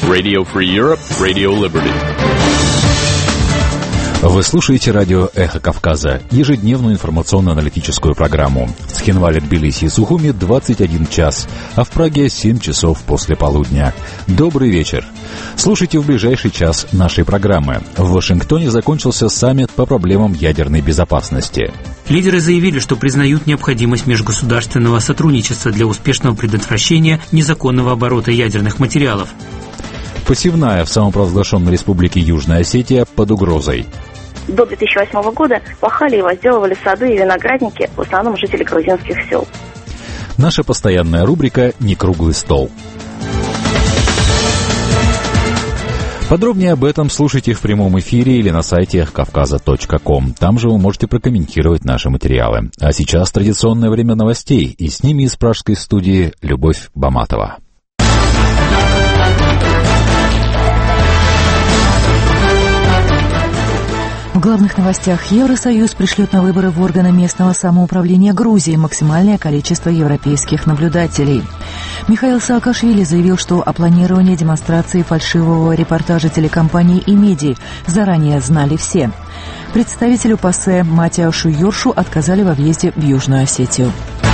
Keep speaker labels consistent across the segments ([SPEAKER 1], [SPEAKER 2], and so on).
[SPEAKER 1] Radio Free Europe, Radio Liberty.
[SPEAKER 2] Вы слушаете радио «Эхо Кавказа», ежедневную информационно-аналитическую программу. В Цхинвале, Тбилиси и Сухуми 21 час, а в Праге 7 часов после полудня. Добрый вечер. Слушайте в ближайший час нашей программы. В Вашингтоне закончился саммит по проблемам ядерной безопасности.
[SPEAKER 3] Лидеры заявили, что признают необходимость межгосударственного сотрудничества для успешного предотвращения незаконного оборота ядерных материалов.
[SPEAKER 2] Посевная в самопровозглашенной республике Южная Осетия под угрозой.
[SPEAKER 4] До 2008 года пахали и возделывали сады и виноградники, в основном жители грузинских сел.
[SPEAKER 2] Наша постоянная рубрика «Не круглый стол». Подробнее об этом слушайте в прямом эфире или на сайте эхкавказа.ком. Там же вы можете прокомментировать наши материалы. А сейчас традиционное время новостей, и с ними из пражской студии Любовь Баматова.
[SPEAKER 5] В главных новостях: Евросоюз пришлет на выборы в органы местного самоуправления Грузии максимальное количество европейских наблюдателей. Михаил Саакашвили заявил, что о планировании демонстрации фальшивого репортажа телекомпании «Имеди» заранее знали все. Представителю ПАСЕ Матиашу Юршу отказали во въезде в Южную Осетию.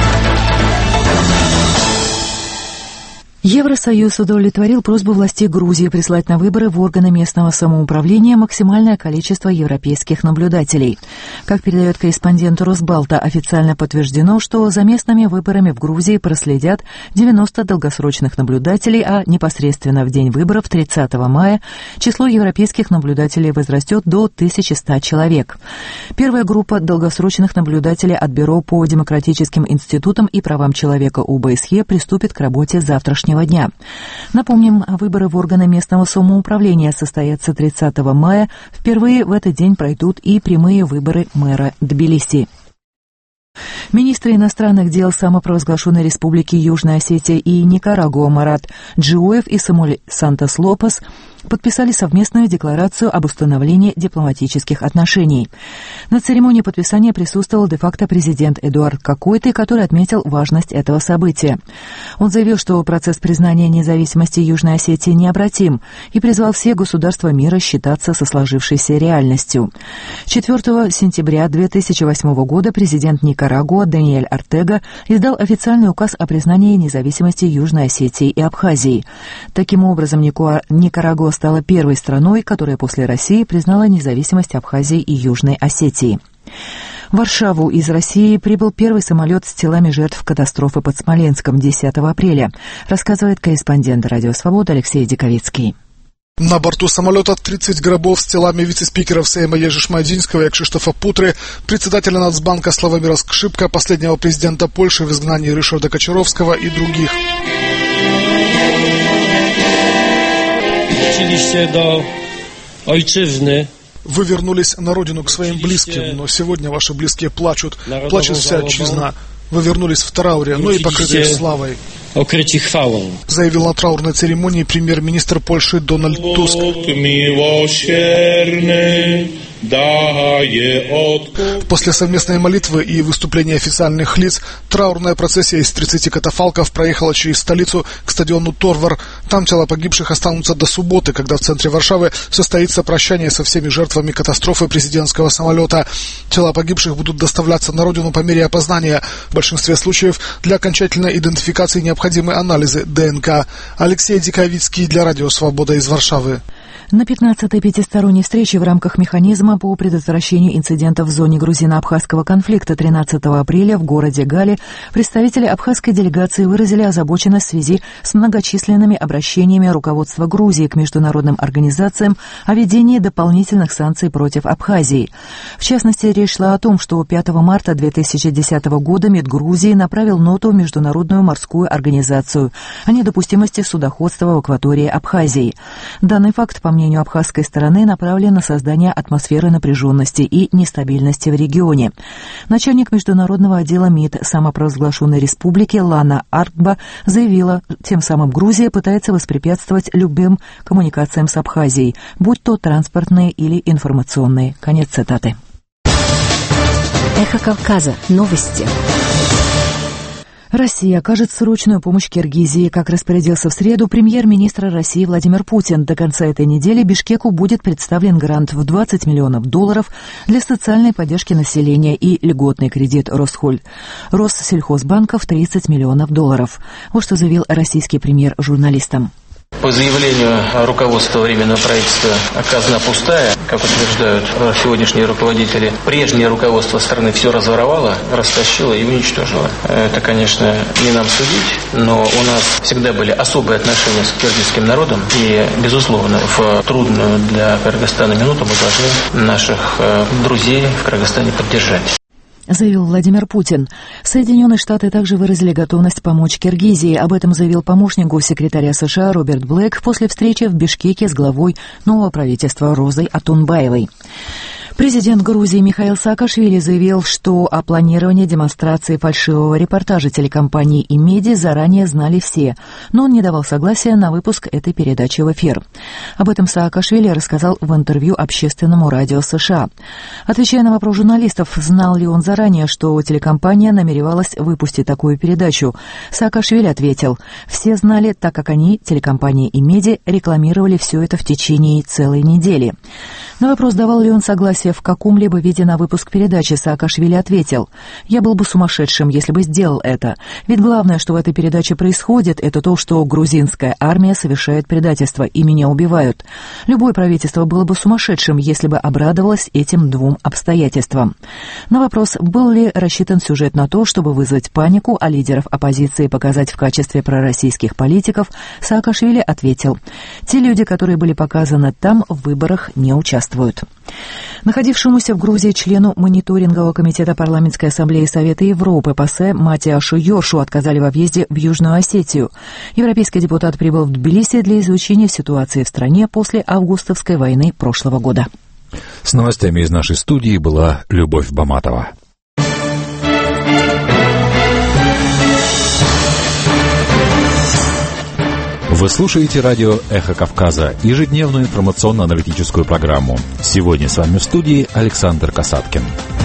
[SPEAKER 5] Евросоюз удовлетворил просьбу властей Грузии прислать на выборы в органы местного самоуправления максимальное количество европейских наблюдателей. Как передает корреспондент Росбалта, официально подтверждено, что за местными выборами в Грузии проследят 90 долгосрочных наблюдателей, а непосредственно в день выборов 30 мая число европейских наблюдателей возрастет до 1100 человек. Первая группа долгосрочных наблюдателей от Бюро по демократическим институтам и правам человека ОБСЕ приступит к работе завтрашнего дня. Напомним, выборы в органы местного самоуправления состоятся 30 мая. Впервые в этот день пройдут и прямые выборы мэра Тбилиси. Министры иностранных дел самопровозглашенной республики Южная Осетия и Никарагуа Марат Джиоев и Самуэль Сантос-Лопес подписали совместную декларацию об установлении дипломатических отношений. На церемонии подписания присутствовал де-факто президент Эдуард Какойты, который отметил важность этого события. Он заявил, что процесс признания независимости Южной Осетии необратим, и призвал все государства мира считаться со сложившейся реальностью. 4 сентября 2008 года президент Никарагуа Даниэль Ортега издал официальный указ о признании независимости Южной Осетии и Абхазии. Таким образом, Никарагуа стала первой страной, которая после России признала независимость Абхазии и Южной Осетии. В Варшаву из России прибыл первый самолет с телами жертв катастрофы под Смоленском 10 апреля, рассказывает корреспондент «Радио Свобода» Алексей Диковицкий.
[SPEAKER 6] На борту самолета 30 гробов с телами вице-спикеров Сейма Ежи Шмайдзинского и Кшиштофа Путры, председателя Нацбанка Славомира Скшипка, последнего президента Польши в изгнании Ришарда Кочаровского и других. Вы вернулись на родину к своим близким, но сегодня ваши близкие плачут. Плачет вся отчизна. Вы вернулись в трауре, но и покрытые славой, заявил на траурной церемонии премьер-министр Польши Дональд Туск. После совместной молитвы и выступления официальных лиц траурная процессия из 30 катафалков проехала через столицу к стадиону Торвар. Там тела погибших останутся до субботы, когда в центре Варшавы состоится прощание со всеми жертвами катастрофы президентского самолета. Тела погибших будут доставляться на родину по мере опознания. В большинстве случаев для окончательной идентификации необходимы анализы ДНК. Алексей Диковицкий для Радио Свобода из Варшавы.
[SPEAKER 5] На 15-й пятисторонней встрече в рамках механизма по предотвращению инцидентов в зоне грузино-абхазского конфликта 13 апреля в городе Гале представители абхазской делегации выразили озабоченность в связи с многочисленными обращениями руководства Грузии к международным организациям о введении дополнительных санкций против Абхазии. В частности, речь шла о том, что 5 марта 2010 года МИД Грузии направил ноту в Международную морскую организацию о недопустимости судоходства в акватории Абхазии. Данный факт, по мнению абхазской стороны, направлен на создание атмосферы напряженности и нестабильности в регионе. Начальник международного отдела МИД самопровозглашенной республики Лана Аркба заявила, тем самым Грузия пытается воспрепятствовать любым коммуникациям с Абхазией, будь то транспортные или информационные. Конец цитаты.
[SPEAKER 7] Эхо Кавказа. Новости.
[SPEAKER 5] Россия окажет срочную помощь Киргизии. Как распорядился в среду премьер-министр России Владимир Путин, до конца этой недели Бишкеку будет представлен грант в $20 миллионов для социальной поддержки населения и льготный кредит Россельхозбанка в $30 миллионов. Вот что заявил российский премьер журналистам.
[SPEAKER 7] По заявлению руководства Временного правительства казна пустая, как утверждают сегодняшние руководители. Прежнее руководство страны все разворовало, растащило и уничтожило. Это, конечно, не нам судить, но у нас всегда были особые отношения с киргизским народом. И, безусловно, в трудную для Кыргызстана минуту мы должны наших друзей в Кыргызстане поддержать,
[SPEAKER 5] заявил Владимир Путин. Соединенные Штаты также выразили готовность помочь Киргизии. Об этом заявил помощник госсекретаря США Роберт Блэк после встречи в Бишкеке с главой нового правительства Розой Атунбаевой. Президент Грузии Михаил Саакашвили заявил, что о планировании демонстрации фальшивого репортажа телекомпании «Имеди» заранее знали все, но он не давал согласия на выпуск этой передачи в эфир. Об этом Саакашвили рассказал в интервью Общественному радио США. Отвечая на вопрос журналистов, знал ли он заранее, что телекомпания намеревалась выпустить такую передачу, Саакашвили ответил: «Все знали, так как они, телекомпания «Имеди», рекламировали все это в течение целой недели». На вопрос, давал ли он согласие в каком-либо виде на выпуск передачи, Саакашвили ответил: «Я был бы сумасшедшим, если бы сделал это. Ведь главное, что в этой передаче происходит, это то, что грузинская армия совершает предательство, и меня убивают. Любое правительство было бы сумасшедшим, если бы обрадовалось этим двум обстоятельствам». На вопрос, был ли рассчитан сюжет на то, чтобы вызвать панику, а лидеров оппозиции показать в качестве пророссийских политиков, Саакашвили ответил: «Те люди, которые были показаны там, в выборах не участвуют». Находившемуся в Грузии члену мониторингового комитета Парламентской ассамблеи Совета Европы ПАСЕ Матиашу Йоршу отказали во въезде в Южную Осетию. Европейский депутат прибыл в Тбилиси для изучения ситуации в стране после августовской войны прошлого года.
[SPEAKER 2] С новостями из нашей студии была Любовь Баматова. Вы слушаете радио «Эхо Кавказа», ежедневную информационно-аналитическую программу. Сегодня с вами в студии Александр Касаткин.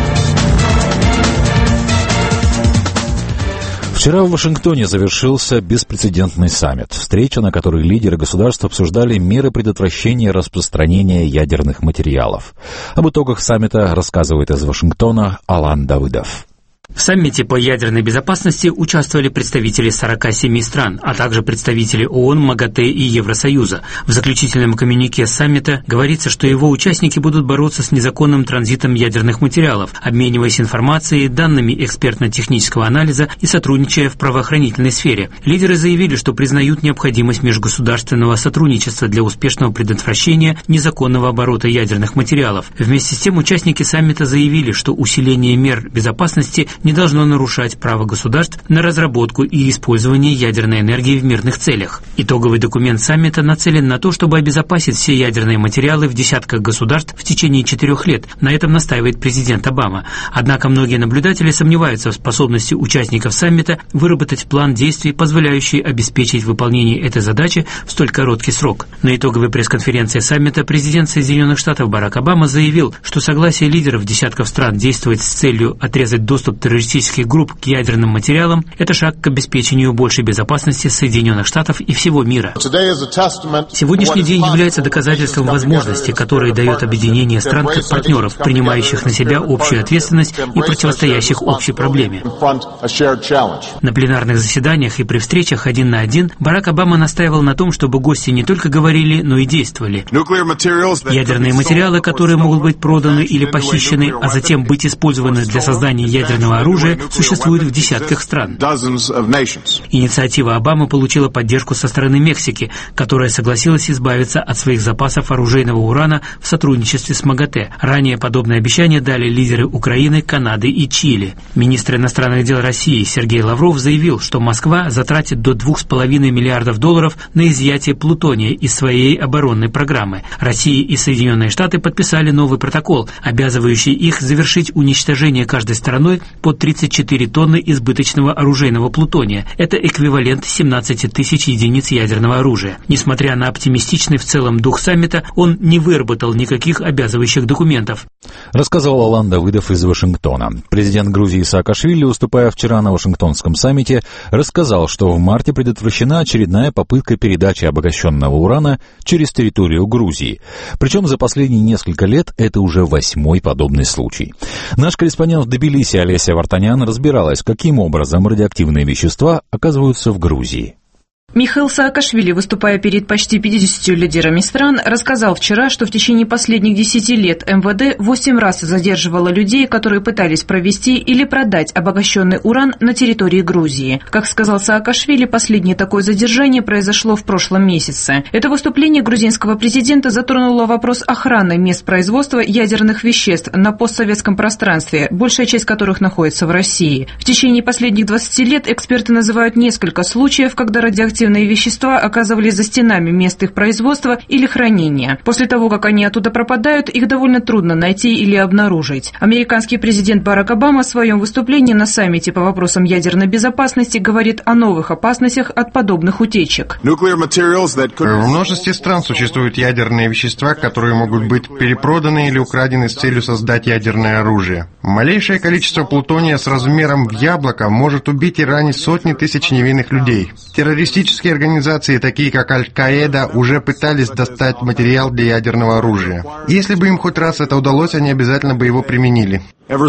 [SPEAKER 2] Вчера в Вашингтоне завершился беспрецедентный саммит, встреча, на которой лидеры государств обсуждали меры предотвращения распространения ядерных материалов. Об итогах саммита рассказывает из Вашингтона Алан Давыдов.
[SPEAKER 3] В саммите по ядерной безопасности участвовали представители 47 стран, а также представители ООН, МАГАТЭ и Евросоюза. В заключительном коммюнике саммита говорится, что его участники будут бороться с незаконным транзитом ядерных материалов, обмениваясь информацией, данными экспертно-технического анализа и сотрудничая в правоохранительной сфере. Лидеры заявили, что признают необходимость межгосударственного сотрудничества для успешного предотвращения незаконного оборота ядерных материалов. Вместе с тем, участники саммита заявили, что усиление мер безопасности не должно нарушать право государств на разработку и использование ядерной энергии в мирных целях. Итоговый документ саммита нацелен на то, чтобы обезопасить все ядерные материалы в десятках государств в течение 4 лет. На этом настаивает президент Обама. Однако многие наблюдатели сомневаются в способности участников саммита выработать план действий, позволяющий обеспечить выполнение этой задачи в столь короткий срок. На итоговой пресс-конференции саммита президент Соединенных Штатов Барак Обама заявил, что согласие лидеров десятков стран действовать с целью отрезать доступ террористических групп к ядерным материалам – это шаг к обеспечению большей безопасности Соединенных Штатов и всего мира. Сегодняшний день является доказательством возможности, которые дает объединение стран как партнеров, принимающих на себя общую ответственность и противостоящих общей проблеме. На пленарных заседаниях и при встречах 1 на 1 Барак Обама настаивал на том, чтобы гости не только говорили, но и действовали. Ядерные материалы, которые могут быть проданы или похищены, а затем быть использованы для создания ядерного оружия, существует в десятках стран. Инициатива Обамы получила поддержку со стороны Мексики, которая согласилась избавиться от своих запасов оружейного урана в сотрудничестве с МАГАТЭ. Ранее подобное обещание дали лидеры Украины, Канады и Чили. Министр иностранных дел России Сергей Лавров заявил, что Москва затратит до $2,5 миллиардов на изъятие плутония из своей оборонной программы. Россия и Соединенные Штаты подписали новый протокол, обязывающий их завершить уничтожение каждой стороной 134 тонны избыточного оружейного плутония. Это эквивалент 17 тысяч единиц ядерного оружия. Несмотря на оптимистичный в целом дух саммита, он не выработал никаких обязывающих документов. Рассказывал Алан Давыдов из Вашингтона. Президент Грузии Саакашвили, выступая вчера на Вашингтонском саммите, рассказал, что в марте предотвращена очередная попытка передачи обогащенного урана через территорию Грузии. Причем за последние несколько лет это уже 8-й подобный случай. Наш корреспондент в Тбилиси Олеся Вартанян разбиралась, каким образом радиоактивные вещества оказываются в Грузии.
[SPEAKER 8] Михаил Саакашвили, выступая перед почти 50 лидерами стран, рассказал вчера, что в течение последних 10 лет МВД 8 раз задерживало людей, которые пытались провести или продать обогащенный уран на территории Грузии. Как сказал Саакашвили, последнее такое задержание произошло в прошлом месяце. Это выступление грузинского президента затронуло вопрос охраны мест производства ядерных веществ на постсоветском пространстве, большая часть которых находится в России. В течение последних 20 лет эксперты называют несколько случаев, когда радиоактивные вещества оказывались за стенами мест их производства или хранения. После того, как они оттуда пропадают, их довольно трудно найти или обнаружить. Американский президент Барак Обама в своем выступлении на саммите по вопросам ядерной безопасности говорит о новых опасностях от подобных утечек.
[SPEAKER 9] В множестве стран существуют ядерные вещества, которые могут быть перепроданы или украдены с целью создать ядерное оружие. Малейшее количество плутония с размером в яблоко может убить и ранить сотни тысяч невинных людей. Террористические организации, такие как Аль-Каида, уже пытались достать материал для ядерного оружия. Если бы им хоть раз это удалось, они обязательно бы его применили.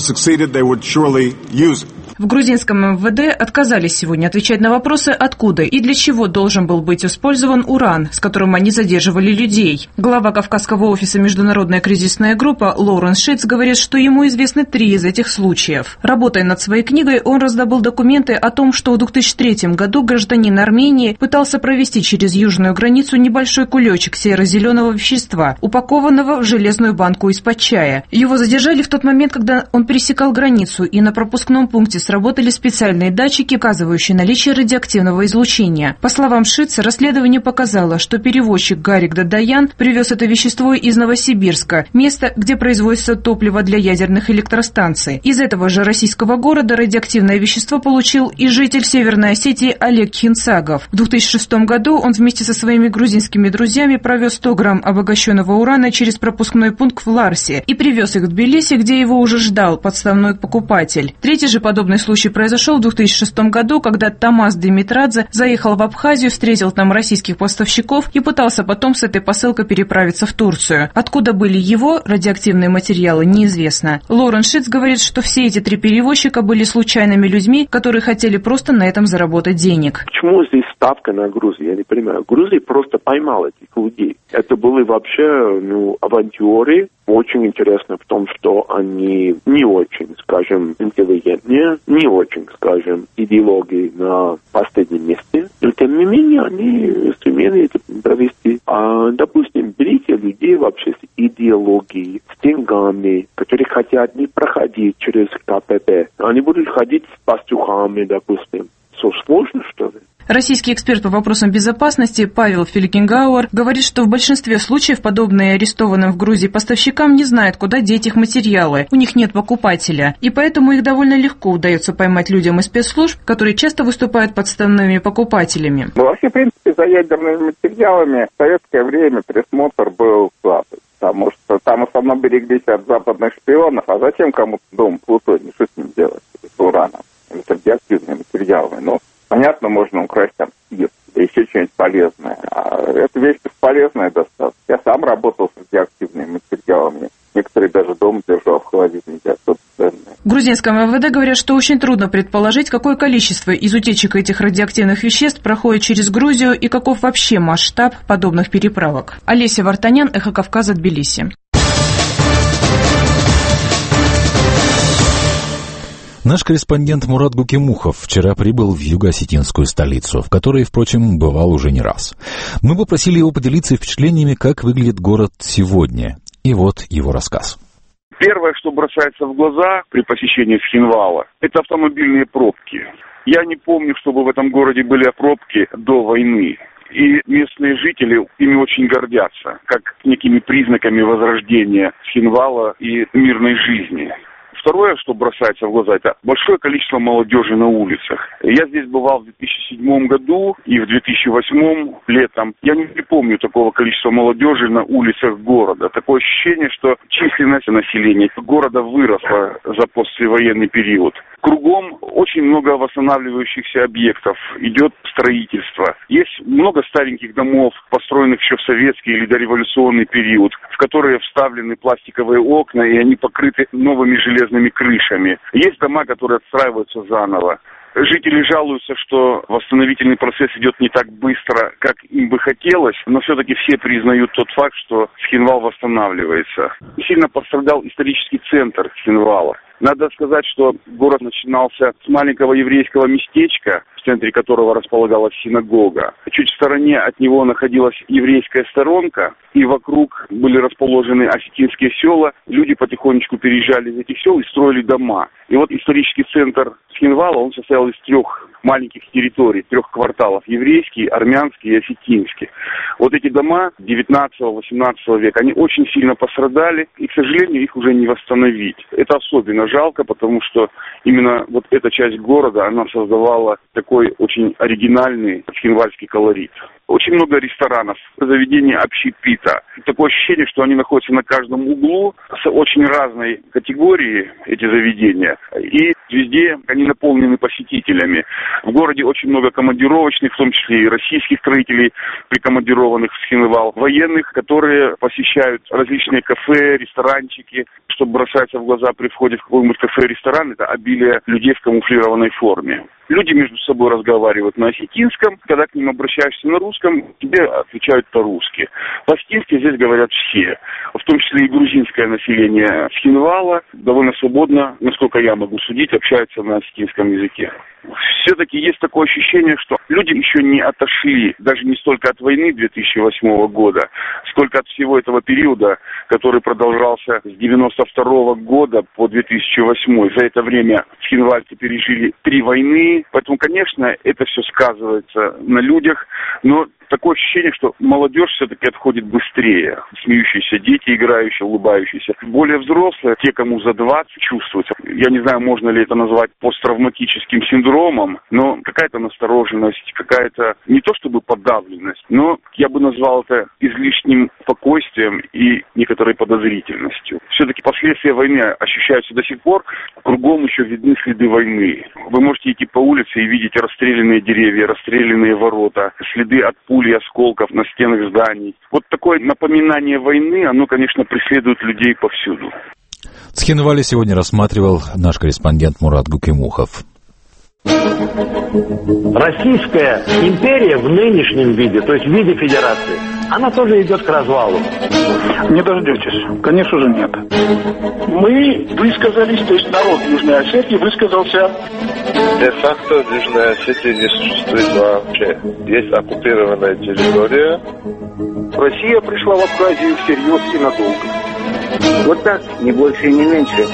[SPEAKER 8] В грузинском МВД отказались сегодня отвечать на вопросы, откуда и для чего должен был быть использован уран, с которым они задерживали людей. Глава Кавказского офиса «Международная кризисная группа» Лоуренс Шитц говорит, что ему известны 3 из этих случаев. Работая над своей книгой, он раздобыл документы о том, что в 2003 году гражданин Армении пытался провести через южную границу небольшой кулечек серо-зеленого вещества, упакованного в железную банку из-под чая. Его задержали в тот момент, когда он пересекал границу, и на пропускном пункте сработали специальные датчики, указывающие наличие радиоактивного излучения. По словам Шитца, расследование показало, что перевозчик Гарик Дадаян привез это вещество из Новосибирска, место, где производится топливо для ядерных электростанций. Из этого же российского города радиоактивное вещество получил и житель Северной Осетии Олег Хинцагов. В 2006 году он вместе со своими грузинскими друзьями провез 100 грамм обогащенного урана через пропускной пункт в Ларсе и привез их в Тбилиси, где его уже ждал подставной покупатель. Третий же подобный случай произошел в 2006 году, когда Тамас Димитрадзе заехал в Абхазию, встретил там российских поставщиков и пытался потом с этой посылкой переправиться в Турцию. Откуда были его радиоактивные материалы, неизвестно. Лоуренс Шитц говорит, что все эти 3 перевозчика были случайными людьми, которые хотели просто на этом заработать денег.
[SPEAKER 10] Почему здесь ставка на Грузию? Я не понимаю. Грузия просто поймала этих людей. Это были вообще авантюры. Очень интересно в том, что они не очень, скажем, интеллигентные, не очень, скажем, идеологии на последнем месте. Но, тем не менее, они сумели это провести. Допустим, берите людей вообще с идеологией, с деньгами, которые хотят не проходить через КПП. Они будут ходить с пастухами, допустим. Что, сложно, что ли?
[SPEAKER 8] Российский эксперт по вопросам безопасности Павел Феликенгауэр говорит, что в большинстве случаев подобные арестованным в Грузии поставщикам не знают, куда деть их материалы. У них нет покупателя. И поэтому их довольно легко удается поймать людям из спецслужб, которые часто выступают подставными покупателями.
[SPEAKER 11] Вообще, в принципе, за ядерными материалами в советское время присмотр был слабый. Потому что там в основном береглись от западных шпионов. А зачем кому-то дом плутоний? Что с ним делать? С ураном? С радиоактивными материалами. Понятно, можно украсть там спирт, да еще что-нибудь полезное. А эта вещь бесполезная достаточно. Я сам работал с радиоактивными материалами. Некоторые даже дома держал в холодильнике, особо ценные.
[SPEAKER 8] В грузинском МВД говорят, что очень трудно предположить, какое количество из утечек этих радиоактивных веществ проходит через Грузию и каков вообще масштаб подобных переправок. Олеся Вартанян, Эхо Кавказа, Тбилиси.
[SPEAKER 2] Наш корреспондент Мурат Гукимухов вчера прибыл в юго-осетинскую столицу, в которой, впрочем, бывал уже не раз. Мы попросили его поделиться впечатлениями, как выглядит город сегодня. И вот его рассказ.
[SPEAKER 12] Первое, что бросается в глаза при посещении Схинвала, это автомобильные пробки. Я не помню, чтобы в этом городе были пробки до войны. И местные жители ими очень гордятся, как некими признаками возрождения Схинвала и мирной жизни. Второе, что бросается в глаза, это большое количество молодежи на улицах. Я здесь бывал в 2007 году и в 2008 летом. Я не припомню такого количества молодежи на улицах города. Такое ощущение, что численность населения города выросла за послевоенный период. Кругом очень много восстанавливающихся объектов, идет строительство. Есть много стареньких домов, построенных еще в советский или дореволюционный период, в которые вставлены пластиковые окна, и они покрыты новыми железными крышами. Есть дома, которые отстраиваются заново. Жители жалуются, что восстановительный процесс идет не так быстро, как им бы хотелось, но все-таки все признают тот факт, что Цхинвал восстанавливается. Сильно пострадал исторический центр Цхинвала. Надо сказать, что город начинался с маленького еврейского местечка, в центре которого располагалась синагога. Чуть в стороне от него находилась еврейская сторонка, и вокруг были расположены осетинские села. Люди потихонечку переезжали из этих сел и строили дома. И вот исторический центр Цхинвала, он состоял из 3 маленьких территорий, 3 кварталов: еврейский, армянский и осетинский. Вот эти дома 19-18 века, они очень сильно пострадали, и, к сожалению, их уже не восстановить. Это особенно жалко, потому что именно вот эта часть города, она создавала такой очень оригинальный цхинвальский колорит. Очень много ресторанов, заведений общепита. Такое ощущение, что они находятся на каждом углу, с очень разной категорией, эти заведения. И везде они наполнены посетителями. В городе очень много командировочных, в том числе и российских строителей, прикомандированных в Цхинвал, военных, которые посещают различные кафе, ресторанчики. Что бросается в глаза при входе в какой-нибудь кафе-ресторан, это обилие людей в камуфлированной форме. Люди между собой разговаривают на осетинском, когда к ним обращаешься на русском, тебе отвечают по-русски. По-осетински здесь говорят все, в том числе и грузинское население Цхинвала довольно свободно, насколько я могу судить, общаются на осетинском языке. Все-таки есть такое ощущение, что люди еще не отошли, даже не столько от войны 2008 года, сколько от всего этого периода, который продолжался с 92 года по 2008. За это время цхинвальцы пережили 3 войны, поэтому, конечно, это все сказывается на людях, но такое ощущение, что молодежь все-таки отходит быстрее. Смеющиеся дети, играющие, улыбающиеся. Более взрослые, те, кому за 20, чувствуются. Я не знаю, можно ли это назвать посттравматическим синдромом, но какая-то настороженность, какая-то не то чтобы подавленность, но я бы назвал это излишним спокойствием и некоторой подозрительностью. Все-таки последствия войны ощущаются до сих пор. Кругом еще видны следы войны. Вы можете идти по улице и видеть расстрелянные деревья, расстрелянные ворота, следы от пуль и осколков на стенах зданий. Вот такое напоминание войны, оно, конечно, преследует людей повсюду.
[SPEAKER 2] Цхинвале сегодня рассматривал наш корреспондент Мурат Гукимухов.
[SPEAKER 13] Российская империя в нынешнем виде, то есть в виде федерации, она тоже идет к развалу.
[SPEAKER 14] Не дождетесь. Конечно же, нет. Мы высказались, то есть народ Южной Осетии высказался.
[SPEAKER 15] Де-факто Южная Осетия не существует вообще. Есть оккупированная территория.
[SPEAKER 11] Россия пришла в Абхазию всерьез и надолго. Вот так, не больше и не меньше.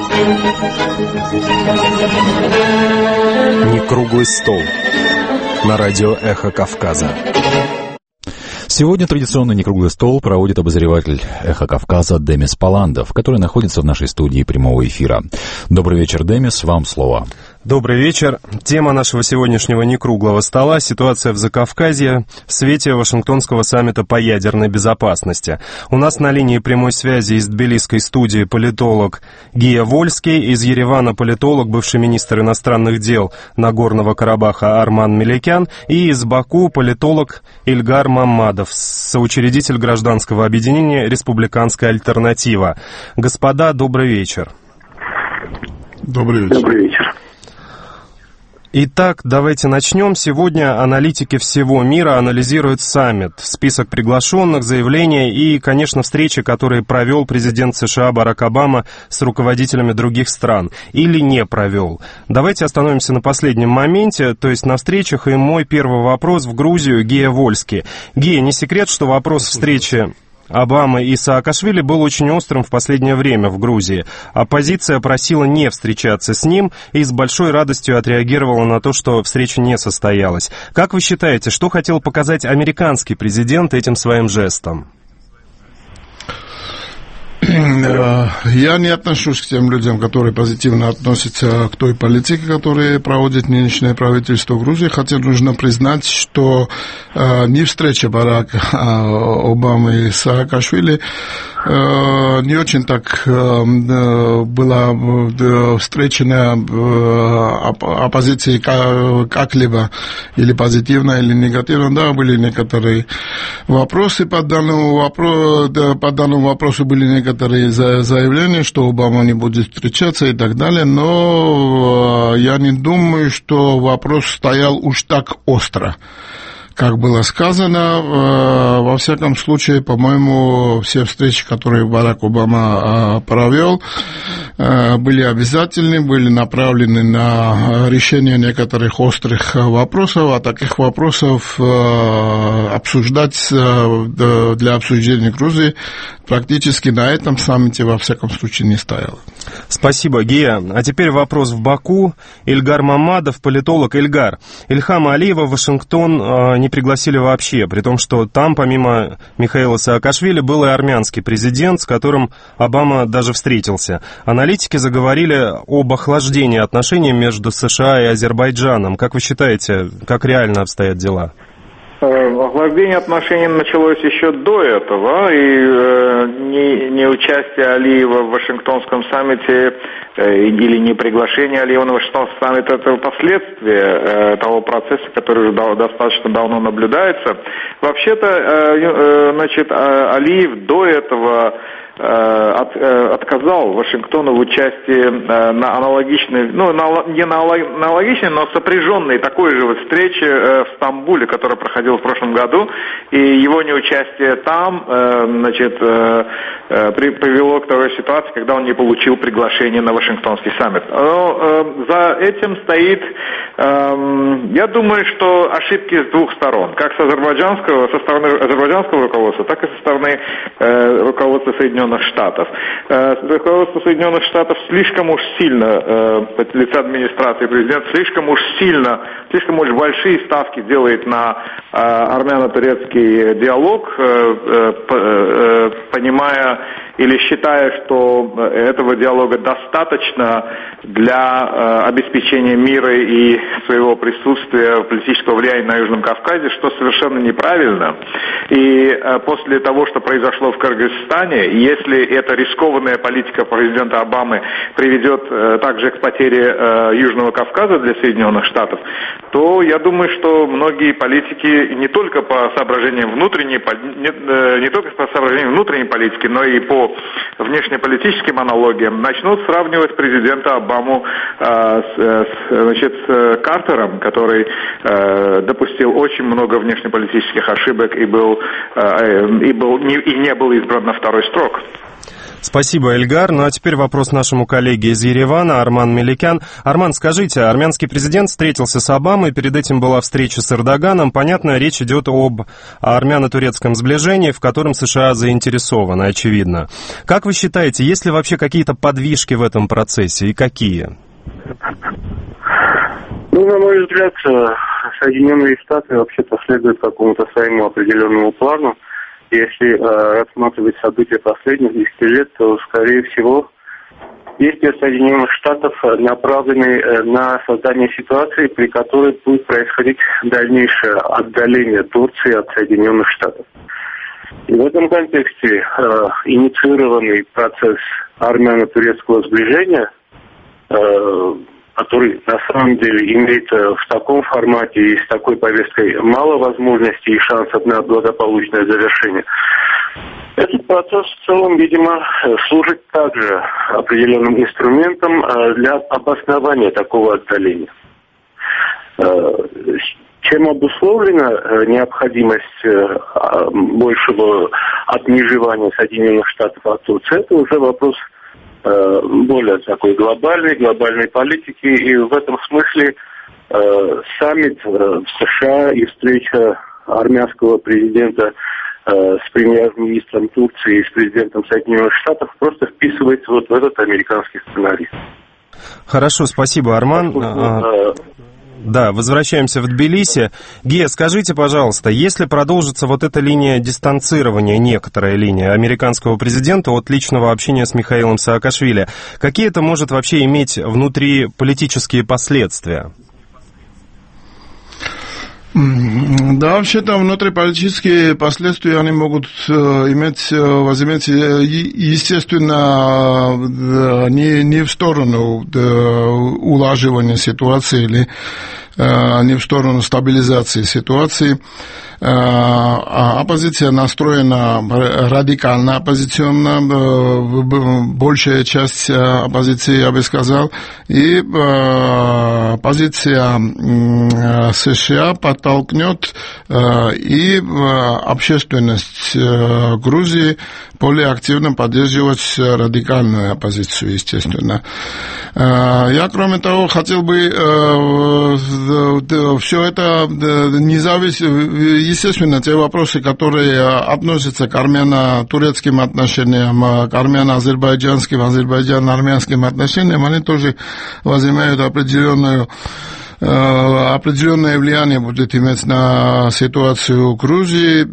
[SPEAKER 16] Не круглый стол. На радио «Эхо Кавказа».
[SPEAKER 2] Сегодня традиционный некруглый стол проводит обозреватель «Эхо Кавказа» Демис Паландов, который находится в нашей студии прямого эфира. Добрый вечер, Демис, вам слово.
[SPEAKER 16] Добрый вечер. Тема нашего сегодняшнего некруглого стола — ситуация в Закавказье в свете Вашингтонского саммита по ядерной безопасности. У нас на линии прямой связи из тбилисской студии политолог Гия Вольский, из Еревана политолог, бывший министр иностранных дел Нагорного Карабаха Арман Меликян, и из Баку политолог Ильгар Маммадов, соучредитель гражданского объединения «Республиканская альтернатива». Господа, добрый вечер.
[SPEAKER 14] Добрый вечер.
[SPEAKER 11] Добрый вечер.
[SPEAKER 16] Итак, давайте начнем. Сегодня аналитики всего мира анализируют саммит, список приглашенных, заявления и, конечно, встречи, которые провел президент США Барак Обама с руководителями других стран или не провел. Давайте остановимся на последнем моменте, то есть на встречах, и мой первый вопрос в Грузию Гия Вольский. Гия, не секрет, что вопрос встречи Обамы и Саакашвили был очень острым в последнее время в Грузии. Оппозиция просила не встречаться с ним и с большой радостью отреагировала на то, что встреча не состоялась. Как вы считаете, что хотел показать американский президент этим своим жестом?
[SPEAKER 17] Я не отношусь к тем людям, которые позитивно относятся к той политике, которую проводит нынешнее правительство Грузии, хотя нужно признать, что не встреча Барака Обамы и Саакашвили не очень так была встречена оппозицией как-либо, или позитивно, или негативно. Да, были некоторые вопросы по данному вопросу, были некоторые заявления, что Обама не будет встречаться и так далее, но я не думаю, что вопрос стоял уж так остро. Как было сказано, во всяком случае, по-моему, все встречи, которые Барак Обама провел, были обязательны, были направлены на решение некоторых острых вопросов, а таких вопросов обсуждать для обсуждения Грузии практически на этом саммите, во всяком случае, не стояло.
[SPEAKER 16] Спасибо, Гея. А теперь вопрос в Баку. Ильгар Мамадов, политолог. Ильгар, Ильхама Алиева в Вашингтон не пригласили вообще, при том, что там, помимо Михаила Саакашвили, был и армянский президент, с которым Обама даже встретился. Аналитики заговорили об охлаждении отношений между США и Азербайджаном. Как вы считаете, как реально обстоят дела?
[SPEAKER 18] Охлаждение отношений началось еще до этого, и неучастие Алиева в Вашингтонском саммите или не приглашение Алиева на Вашингтонский саммит — это последствия того процесса, который уже достаточно давно наблюдается. Вообще-то, Алиев до этого отказал Вашингтону в участии на аналогичной, не на аналогичной, но сопряженной такой же вот встрече в Стамбуле, которая проходила в прошлом году, и его неучастие там, привело к той ситуации, когда он не получил приглашение на Вашингтонский саммит. Но за этим стоит, я думаю, что ошибки с двух сторон, как со стороны азербайджанского руководства, так и со стороны руководства Соединенных Штатов. Руководство Соединенных Штатов слишком уж сильно, от лица администрации президента, слишком уж большие ставки делает на армяно-турецкий диалог, понимая или считая, что этого диалога достаточно для обеспечения мира и своего присутствия, политического влияния на Южном Кавказе, что совершенно неправильно. И после того, что произошло в Кыргызстане, если эта рискованная политика президента Обамы приведет также к потере Южного Кавказа для Соединенных Штатов, то я думаю, что многие политики не только по соображениям внутренней политики, но и по внешнеполитическим аналогиям начнут сравнивать президента Обаму с Картером, который допустил очень много внешнеполитических ошибок и не был избран на второй срок.
[SPEAKER 16] Спасибо, Эльгар. Ну а теперь вопрос нашему коллеге из Еревана, Арман Меликян. Арман, скажите, армянский президент встретился с Обамой, перед этим была встреча с Эрдоганом. Понятно, речь идет об армяно-турецком сближении, в котором США заинтересованы, очевидно. Как вы считаете, есть ли вообще какие-то подвижки в этом процессе и какие?
[SPEAKER 19] На мой взгляд, Соединенные Штаты вообще-то следуют какому-то своему определенному плану. Если рассматривать события последних 10 лет, то, скорее всего, действия Соединенных Штатов направлены на создание ситуации, при которой будет происходить дальнейшее отдаление Турции от Соединенных Штатов. И в этом контексте инициированный процесс армяно-турецкого сближения, который на самом деле имеет в таком формате и с такой повесткой мало возможностей и шансов на благополучное завершение. Этот процесс в целом, видимо, служит также определенным инструментом для обоснования такого отдаления. Чем обусловлена необходимость большего отмежевания Соединенных Штатов от Турции, это уже вопрос более такой глобальной политики, и в этом смысле саммит в США и встреча армянского президента с премьер-министром Турции и с президентом Соединенных Штатов просто вписывается вот в этот американский сценарий.
[SPEAKER 16] Хорошо, спасибо, Арман. Да, возвращаемся в Тбилиси. Гея, скажите, пожалуйста, если продолжится вот эта линия дистанцирования, некоторая линия американского президента от личного общения с Михаилом Саакашвили, какие это может вообще иметь внутриполитические последствия?
[SPEAKER 17] Да, вообще-то внутриполитические последствия они могут возыметь, естественно, не в сторону улаживания ситуации или не в сторону стабилизации ситуации. Оппозиция настроена радикально оппозиционно, большая часть оппозиции, я бы сказал, и позиция США подтолкнет и общественность Грузии более активно поддерживать радикальную оппозицию, естественно. Я, кроме того, хотел бы все это естественно, те вопросы, которые относятся к армяно-турецким отношениям, к армяно-азербайджанским, азербайджано-армянским отношениям, они тоже возымеют определенное влияние будет иметь на ситуацию в Грузии.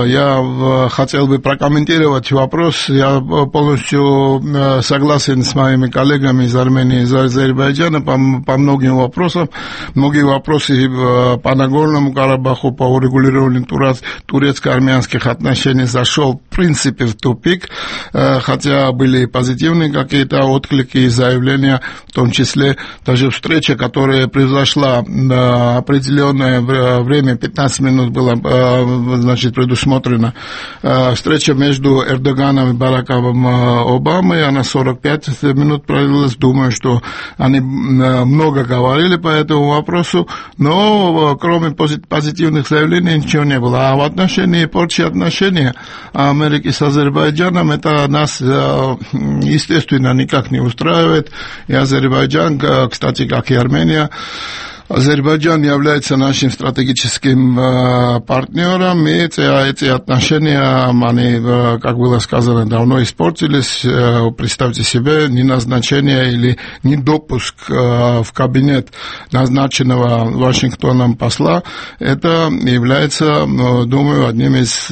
[SPEAKER 17] Я хотел бы прокомментировать вопрос. Я полностью согласен с моими коллегами из Армении и из Азербайджана по многим вопросам. Многие вопросы по Нагорному Карабаху, по урегулированию турецко-армянских отношений зашел в принципе в тупик, хотя были позитивные какие-то отклики и заявления, в том числе даже встреча, которая произошла на определенное время, 15 минут было, значит, предусмотрено встреча между Эрдоганом и Бараком Обамой, она 45 минут продлилась, думаю, что они много говорили по этому вопросу, но кроме позитивных заявлений ничего не было. А в отношении порчи отношений Америки с Азербайджаном, это нас, естественно, никак не устраивает, и Азербайджан, кстати, как и Армения, Азербайджан является нашим стратегическим партнером, и эти отношения, они, как было сказано, давно испортились. Представьте себе, неназначение или недопуск в кабинет назначенного Вашингтоном посла, это является, думаю, одним из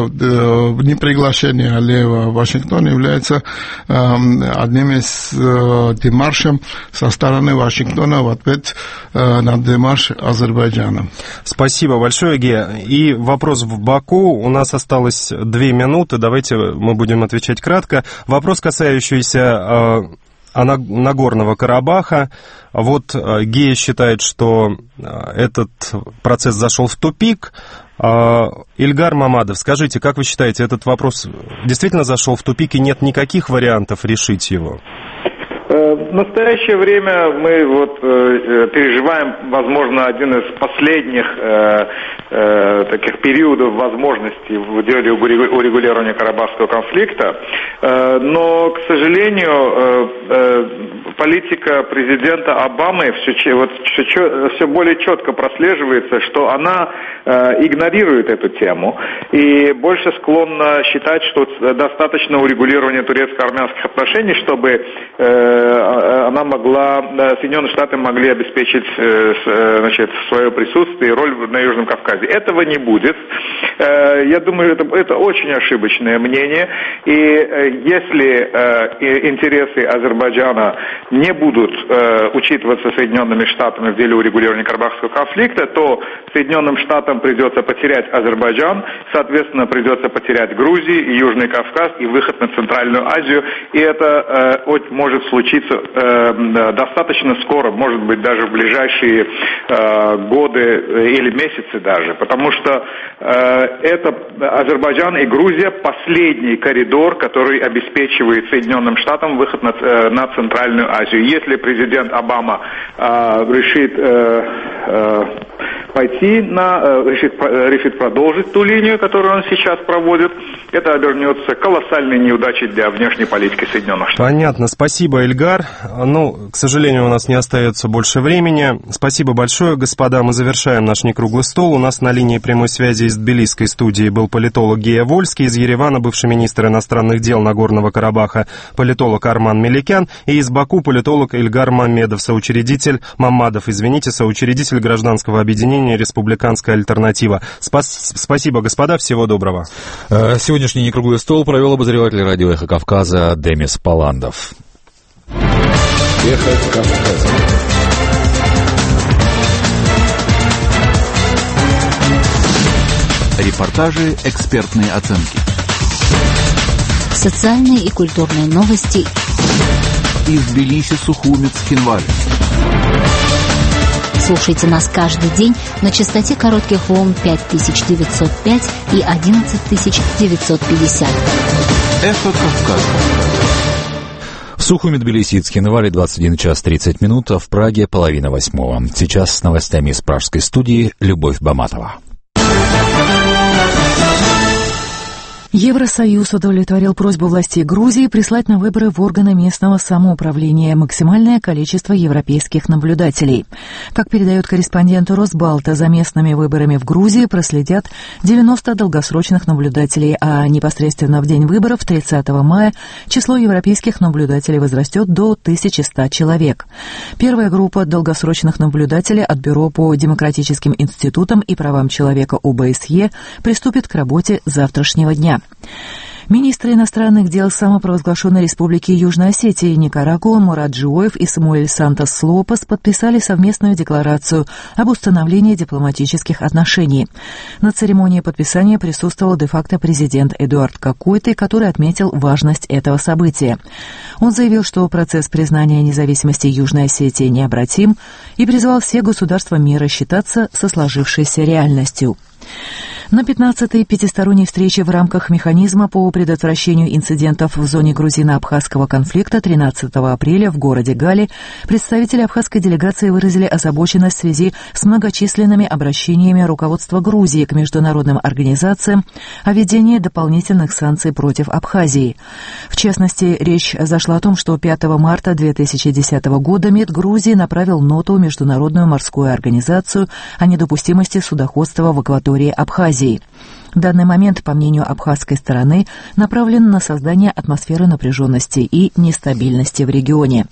[SPEAKER 17] неприглашения Алиева в Вашингтон является одним из демаршем со стороны Вашингтона в ответ на демарш Азербайджана.
[SPEAKER 16] Спасибо большое, Гея. И вопрос в Баку. У нас осталось 2 минуты. Давайте мы будем отвечать кратко. Вопрос, касающийся Нагорного Карабаха. Вот Гея считает, что этот процесс зашел в тупик. Ильгар Мамадов, скажите, как вы считаете, этот вопрос действительно зашел в тупик и нет никаких вариантов решить его?
[SPEAKER 18] В настоящее время мы переживаем, возможно, один из последних таких периодов возможностей в деле урегулирования Карабахского конфликта, но, к сожалению, политика президента Обамы все более четко прослеживается, что она игнорирует эту тему и больше склонна считать, что достаточно урегулирования турецко-армянских отношений, чтобы Соединенные Штаты могли обеспечить, значит, свое присутствие и роль на Южном Кавказе. Этого не будет. Я думаю, это очень ошибочное мнение. И если интересы Азербайджана не будут учитываться Соединенными Штатами в деле урегулирования Карабахского конфликта, то Соединенным Штатам придется потерять Азербайджан, соответственно, придется потерять Грузию и Южный Кавказ и выход на Центральную Азию. И это может случиться достаточно скоро, может быть, даже в ближайшие годы или месяцы даже, потому что это Азербайджан и Грузия последний коридор, который обеспечивает Соединенным Штатам выход на Центральную Азию. Если президент Обама решит решит продолжить ту линию, которую он сейчас проводит, это обернется колоссальной неудачей для внешней политики Соединенных Штатов.
[SPEAKER 16] Понятно. Спасибо, Эльгар. К сожалению, у нас не остается больше времени. Спасибо большое, господа. Мы завершаем наш некруглый стол. У нас на линии прямой связи из тбилисской студии был политолог Гея Вольский, из Еревана бывший министр иностранных дел Нагорного Карабаха политолог Арман Меликян и из Баку политолог Эльгар соучредитель гражданского объединения «Республиканская альтернатива». Спасибо, господа, всего доброго.
[SPEAKER 2] Сегодняшний некруглый стол провел обозреватель радио «Эхо Кавказа» Демис Паландов.
[SPEAKER 1] «Эхо Кавказа».
[SPEAKER 20] Репортажи, экспертные оценки.
[SPEAKER 21] Социальные и культурные новости.
[SPEAKER 20] Из Тбилиси, Сухуми, Цхинвали.
[SPEAKER 21] Слушайте нас каждый день на частоте коротких волн 5905 и 11950.
[SPEAKER 20] Эхо Кавказа.
[SPEAKER 2] В Сухуми, Тбилиси и Цхинвали 21 час 30 минут, а в Праге 7:30. Сейчас с новостями из пражской студии Любовь Баматова.
[SPEAKER 5] Евросоюз удовлетворил просьбу властей Грузии прислать на выборы в органы местного самоуправления максимальное количество европейских наблюдателей. Как передает корреспондент Росбалта, за местными выборами в Грузии проследят 90 долгосрочных наблюдателей, а непосредственно в день выборов 30 мая число европейских наблюдателей возрастет до 1100 человек. Первая группа долгосрочных наблюдателей от Бюро по демократическим институтам и правам человека ОБСЕ приступит к работе с завтрашнего дня. Министры иностранных дел самопровозглашенной Республики Южной Осетии Никарагуа Мурат Джиоев и Самуэль Сантос Лопес подписали совместную декларацию об установлении дипломатических отношений. На церемонии подписания присутствовал де-факто президент Эдуард Какойты, который отметил важность этого события. Он заявил, что процесс признания независимости Южной Осетии необратим и призвал все государства мира считаться со сложившейся реальностью. На 15-й пятисторонней встрече в рамках механизма по предотвращению инцидентов в зоне грузино-абхазского конфликта 13 апреля в городе Гали представители абхазской делегации выразили озабоченность в связи с многочисленными обращениями руководства Грузии к международным организациям о введении дополнительных санкций против Абхазии. В частности, речь зашла о том, что 5 марта 2010 года МИД Грузии направил ноту в Международную морскую организацию о недопустимости судоходства в акватории Абхазии. В данный момент, по мнению абхазской стороны, направлен на создание атмосферы напряженности и нестабильности в регионе.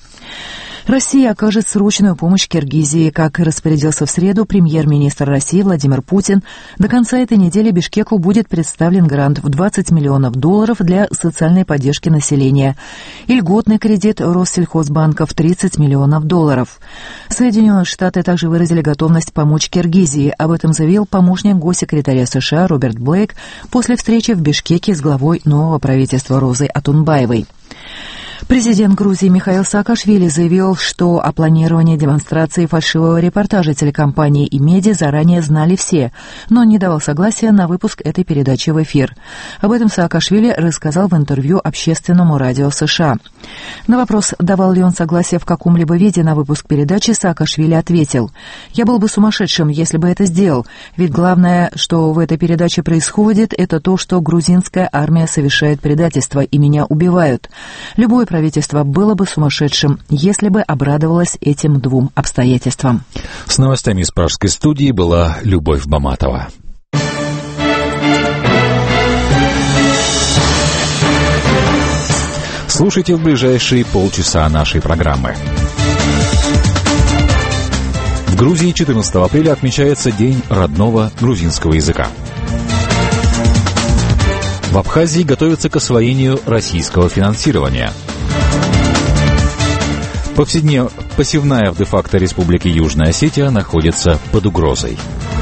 [SPEAKER 5] Россия окажет срочную помощь Киргизии. Как распорядился в среду премьер-министр России Владимир Путин, до конца этой недели Бишкеку будет представлен грант в $20 миллионов для социальной поддержки населения и льготный кредит Россельхозбанка в $30 миллионов. Соединенные Штаты также выразили готовность помочь Киргизии. Об этом заявил помощник госсекретаря США Роберт Блейк после встречи в Бишкеке с главой нового правительства Розой Атунбаевой. Президент Грузии Михаил Саакашвили заявил, что о планировании демонстрации фальшивого репортажа телекомпании и медиа заранее знали все, но не давал согласия на выпуск этой передачи в эфир. Об этом Саакашвили рассказал в интервью Общественному радио США. На вопрос, давал ли он согласие в каком-либо виде на выпуск передачи, Саакашвили ответил: «Я был бы сумасшедшим, если бы это сделал, ведь главное, что в этой передаче происходит, это то, что грузинская армия совершает предательство и меня убивают. Любое правительство было бы сумасшедшим, если бы обрадовалось этим двум обстоятельствам».
[SPEAKER 2] С новостями из пражской студии была Любовь Баматова. Слушайте в ближайшие полчаса нашей программы. В Грузии 14 апреля отмечается День родного грузинского языка. В Абхазии готовятся к освоению российского финансирования. Посевная в де-факто Республике Южная Осетия находится под угрозой.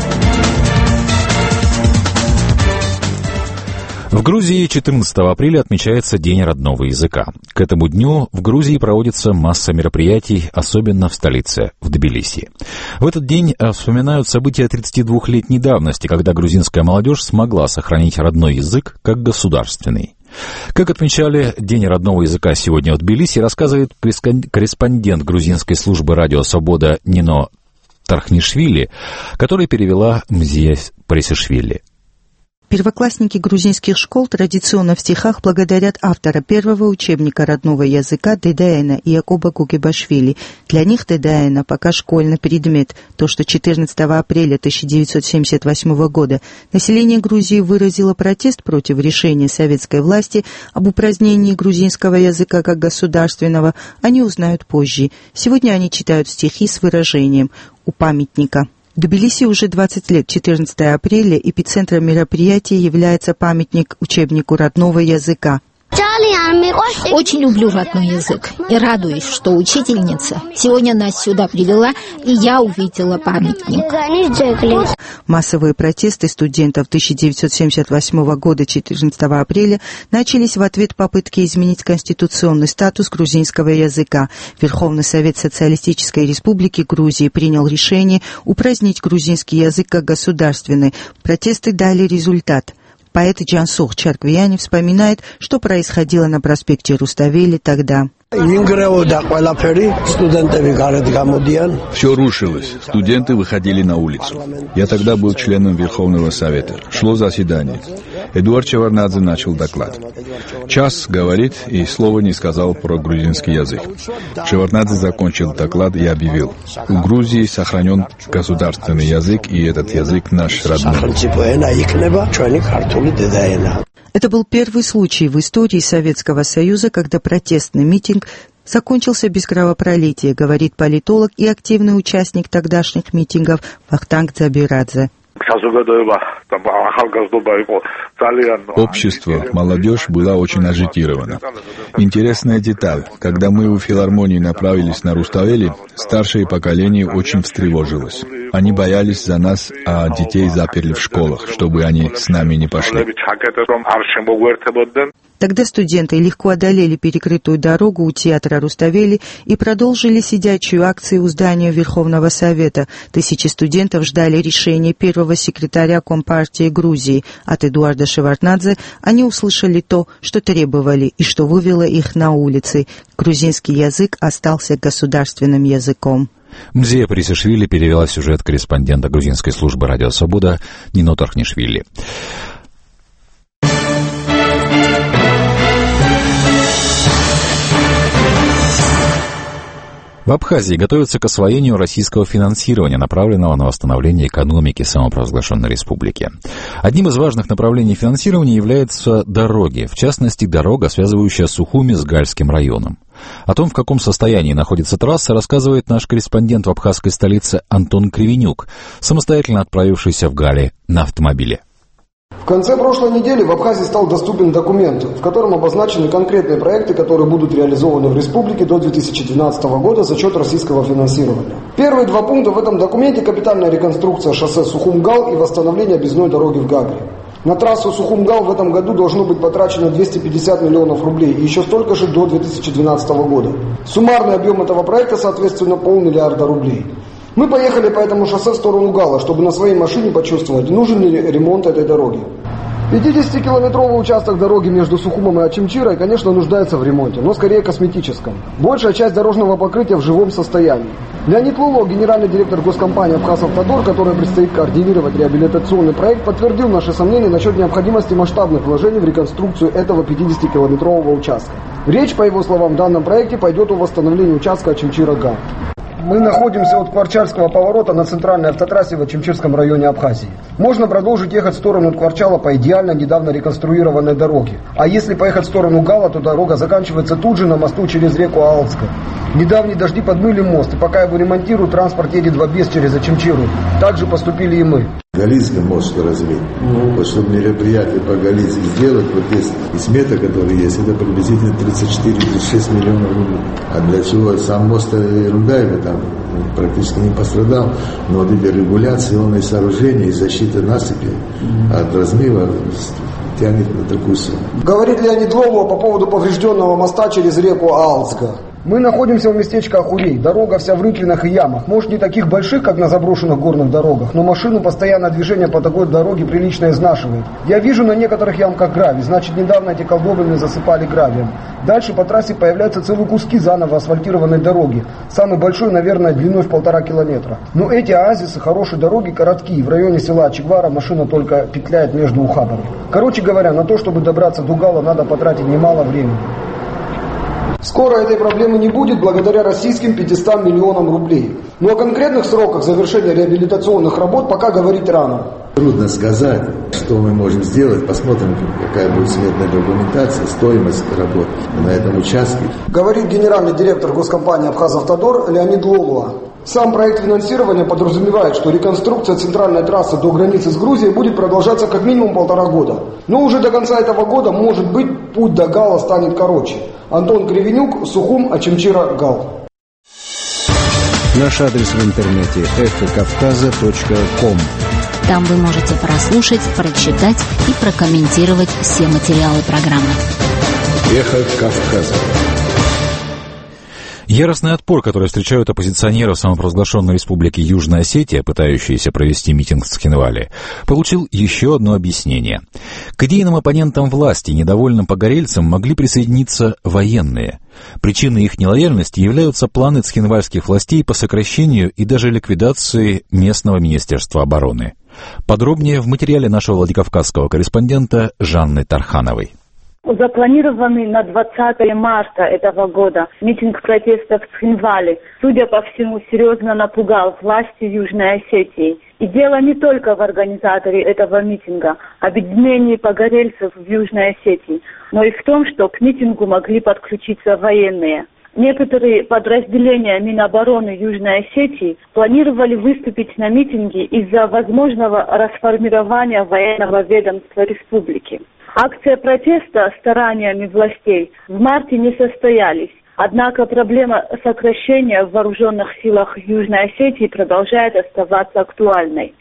[SPEAKER 2] В Грузии 14 апреля отмечается День родного языка. К этому дню в Грузии проводится масса мероприятий, особенно в столице, в Тбилиси. В этот день вспоминают события 32-летней давности, когда грузинская молодежь смогла сохранить родной язык как государственный. Как отмечали День родного языка сегодня в Тбилиси, рассказывает корреспондент грузинской службы радио «Свобода» Нино Тархнишвили, который перевела Мзия Пресишвили.
[SPEAKER 4] Первоклассники грузинских школ традиционно в стихах благодарят автора первого учебника родного языка Дедаэна Якоба Гугебашвили. Для них Дедаэна пока школьный предмет. То, что 14 апреля 1978 года население Грузии выразило протест против решения советской власти об упразднении грузинского языка как государственного, они узнают позже. Сегодня они читают стихи с выражением «у памятника». В Тбилиси уже 20 лет. 14 апреля эпицентром мероприятия является памятник учебнику родного языка.
[SPEAKER 21] Очень люблю родной язык и радуюсь, что учительница сегодня нас сюда привела, и я увидела памятник.
[SPEAKER 4] Массовые протесты студентов 1978 года 14 апреля начались в ответ попытки изменить конституционный статус грузинского языка. Верховный Совет Социалистической Республики Грузии принял решение упразднить грузинский язык как государственный. Протесты дали результат. Поэт Джансух Чарквияни вспоминает, что происходило на проспекте Руставели тогда.
[SPEAKER 1] Все рушилось. Студенты выходили на улицу. Я тогда был членом Верховного Совета. Шло заседание. Эдуард Шеварднадзе начал доклад. Час говорит и слова не сказал про грузинский язык. Шеварднадзе закончил доклад и объявил: у Грузии сохранен государственный язык, и этот язык наш родной.
[SPEAKER 4] Это был первый случай в истории Советского Союза, когда протестный митинг закончился без кровопролития, говорит политолог и активный участник тогдашних митингов Вахтанг Дзабирадзе.
[SPEAKER 1] Общество, молодежь была очень агитирована. Интересная деталь. Когда мы у филармонии направились на Руставели, старшее поколение очень встревожилось. Они боялись за нас, а детей заперли в школах, чтобы они с нами не пошли.
[SPEAKER 4] Тогда студенты легко одолели перекрытую дорогу у театра Руставели и продолжили сидячую акцию у здания Верховного Совета. Тысячи студентов ждали решения первого секретаря Компартии Грузии. От Эдуарда Шеварднадзе они услышали то, что требовали и что вывело их на улицы. Грузинский язык остался государственным языком.
[SPEAKER 2] Мзия Пресишвили перевела сюжет корреспондента грузинской службы «Радио Свобода» Нино Тархнишвили. В Абхазии готовятся к освоению российского финансирования, направленного на восстановление экономики самопровозглашенной республики. Одним из важных направлений финансирования являются дороги, в частности, дорога, связывающая Сухуми с Гальским районом. О том, в каком состоянии находится трасса, рассказывает наш корреспондент в абхазской столице Антон Кривенюк, самостоятельно отправившийся в Гали на автомобиле.
[SPEAKER 22] В конце прошлой недели в Абхазии стал доступен документ, в котором обозначены конкретные проекты, которые будут реализованы в республике до 2012 года за счет российского финансирования. Первые два пункта в этом документе – капитальная реконструкция шоссе Сухум-Гал и восстановление объездной дороги в Гагре. На трассу Сухум-Гал в этом году должно быть потрачено 250 миллионов рублей и еще столько же до 2012 года. Суммарный объем этого проекта, соответственно, 500 миллиарда рублей. Мы поехали по этому шоссе в сторону Гала, чтобы на своей машине почувствовать, нужен ли ремонт этой дороги. 50-километровый участок дороги между Сухумом и Очимчирой, конечно, нуждается в ремонте, но скорее косметическом. Большая часть дорожного покрытия в живом состоянии. Леонид Луло, генеральный директор госкомпании «Абхазавтодор», которая предстоит координировать реабилитационный проект, подтвердил наши сомнения насчет необходимости масштабных вложений в реконструкцию этого 50-километрового участка. Речь, по его словам, в данном проекте пойдет о восстановлении участка Очимчира-Гал. Мы находимся от Кварчальского поворота на центральной автотрассе в Очимчирском районе Абхазии. Можно продолжить ехать в сторону Кварчала по идеально недавно реконструированной дороге. А если поехать в сторону Гала, то дорога заканчивается тут же на мосту через реку Аалцка. Недавние дожди подмыли мост, и пока его ремонтируют, транспорт едет в объезд через Очимчиру. Так же поступили и мы.
[SPEAKER 23] Галицкий мост развить. Вот чтобы мероприятие по Галицке сделать, вот есть и смета, которая есть, это приблизительно 34-36 миллионов рублей. А для чего сам мост Ругаева там практически не пострадал, но вот эти регуляционные сооружения и защита насыпи от размыва тянет на такую сумму.
[SPEAKER 22] Говорит Леонид Лоло по поводу поврежденного моста через реку Аалцка. Мы находимся в местечке Ахурей. Дорога вся в рытвинах и ямах. Может, не таких больших, как на заброшенных горных дорогах, но машину постоянное движение по такой дороге прилично изнашивает. Я вижу на некоторых ямках гравий, значит, недавно эти колдобины засыпали гравием. Дальше по трассе появляются целые куски заново асфальтированной дороги. Самый большой, наверное, длиной в 1,5 километра. Но эти оазисы, хорошие дороги, короткие. В районе села Чигвара машина только петляет между ухабами. Короче говоря, на то, чтобы добраться до Гала, надо потратить немало времени. Скоро этой проблемы не будет благодаря российским 500 миллионам рублей. Но о конкретных сроках завершения реабилитационных работ пока говорить рано.
[SPEAKER 23] Трудно сказать, что мы можем сделать. Посмотрим, какая будет сметная документация, стоимость работ на этом участке.
[SPEAKER 22] Говорит генеральный директор госкомпании «Абхазавтодор» Леонид Лолуа. Сам проект финансирования подразумевает, что реконструкция центральной трассы до границы с Грузией будет продолжаться как минимум 1,5 года. Но уже до конца этого года, может быть, путь до Гала станет короче. Антон Кривенюк, Сухум, Очамчира, Гал.
[SPEAKER 3] Наш адрес в интернете эхокавказа.ком.
[SPEAKER 6] Там вы можете прослушать, прочитать и прокомментировать все материалы программы.
[SPEAKER 3] Эхо Кавказа.
[SPEAKER 2] Яростный отпор, который встречают оппозиционеры в самопровозглашенной республике Южная Осетия, пытающиеся провести митинг в Цхинвале, получил еще одно объяснение. К идейным оппонентам власти, недовольным погорельцам, могли присоединиться военные. Причиной их нелояльности являются планы цхинвальских властей по сокращению и даже ликвидации местного министерства обороны. Подробнее в материале нашего владикавказского корреспондента Жанны Тархановой.
[SPEAKER 7] Запланированный на 20 марта этого года митинг протеста в Цхинвале, судя по всему, серьезно напугал власти Южной Осетии. И дело не только в организаторе этого митинга, объединении погорельцев в Южной Осетии, но и в том, что к митингу могли подключиться военные. Некоторые подразделения Минобороны Южной Осетии планировали выступить на митинге из-за возможного расформирования военного ведомства республики. Акция протеста стараниями властей в марте не состоялись, однако проблема сокращения в вооруженных силах Южной Осетии продолжает оставаться актуальной.